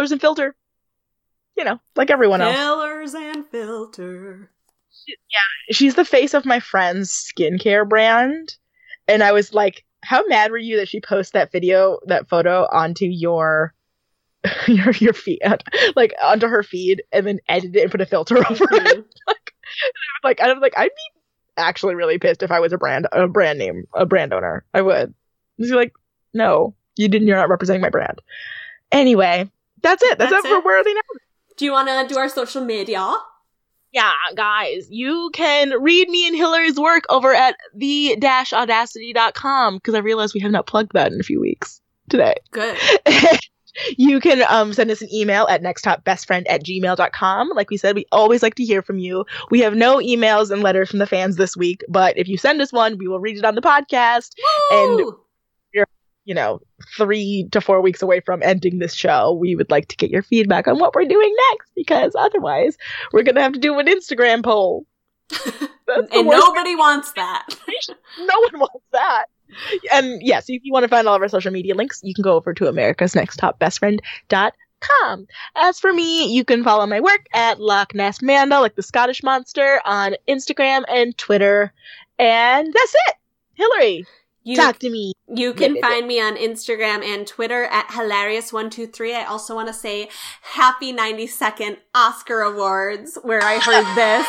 [SPEAKER 1] Like everyone else.
[SPEAKER 2] Fillers and filter.
[SPEAKER 1] She's the face of my friend's skincare brand. And I was like, how mad were you that she posted that photo onto your feed, like onto her feed, and then edited it and put a filter over it? Like I'd be actually really pissed if I was a brand owner. I would. Just be like, no, you're not representing my brand. Anyway, that's it. That's it for Worthy Now.
[SPEAKER 2] Do you want to do our social media?
[SPEAKER 1] Yeah, guys, you can read me and Hillary's work over at the-audacity.com, because I realized we have not plugged that in a few weeks today.
[SPEAKER 2] Good.
[SPEAKER 1] You can send us an email at nexttopbestfriend@gmail.com. Like we said, we always like to hear from you. We have no emails and letters from the fans this week, but if you send us one, we will read it on the podcast.
[SPEAKER 2] Woo!
[SPEAKER 1] And we're, 3 to 4 weeks away from ending this show. We would like to get your feedback on what we're doing next, because otherwise we're going to have to do an Instagram poll.
[SPEAKER 2] And nobody wants that.
[SPEAKER 1] No one wants that. And yes, if you want to find all of our social media links, you can go over to americasnexttopbestfriend.com. As for me, you can follow my work at Loch Ness Manda, like the Scottish monster, on Instagram and Twitter. And that's it. Hillary, talk to me.
[SPEAKER 2] You can find me on Instagram and Twitter at hilarious123. I also want to say happy 92nd Oscar Awards, where I heard this.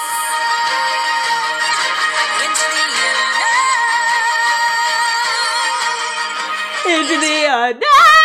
[SPEAKER 2] Into the unknown.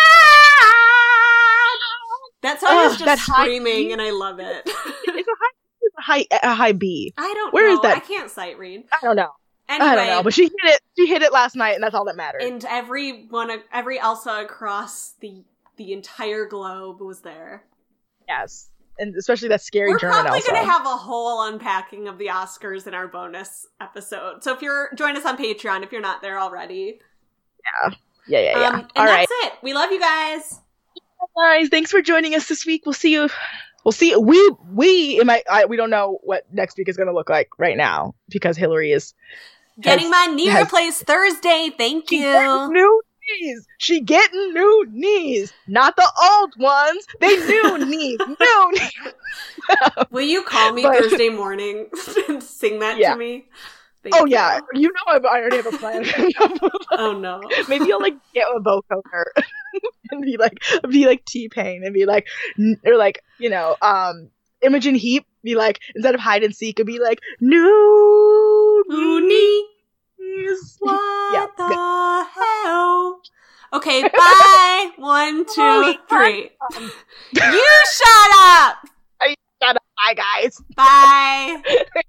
[SPEAKER 2] That song is just screaming, and I love it.
[SPEAKER 1] It's a high B.
[SPEAKER 2] I don't know.
[SPEAKER 1] Where is that?
[SPEAKER 2] I can't sight read.
[SPEAKER 1] I don't know.
[SPEAKER 2] Anyway,
[SPEAKER 1] I don't know, but she hit it. She hit it last night, and that's all that mattered.
[SPEAKER 2] And every Elsa across the entire globe was there.
[SPEAKER 1] Yes, and especially that scary German Elsa. We're
[SPEAKER 2] probably going to have a whole unpacking of the Oscars in our bonus episode. So join us on Patreon if you're not there already.
[SPEAKER 1] Yeah.
[SPEAKER 2] And that's it. We love you guys.
[SPEAKER 1] Guys, thanks for joining us this week. We'll see you. We don't know what next week is going to look like right now, because Hillary is
[SPEAKER 2] getting my knee replaced Thursday. Thank you.
[SPEAKER 1] New knees. She getting new knees, not the old ones. They new knees. New knees.
[SPEAKER 2] Will you call me Thursday morning and sing that to me? Thank you.
[SPEAKER 1] Yeah. I already have a plan.
[SPEAKER 2] Oh no.
[SPEAKER 1] Maybe you'll get a vocoder and be like T-Pain and be like, or like, Imogen Heap, be like, instead of hide and seek, it'd be like, new knees.
[SPEAKER 2] What the hell? Okay, bye. 1, 2, 3. You shut up.
[SPEAKER 1] Shut up. Bye, guys.
[SPEAKER 2] Bye.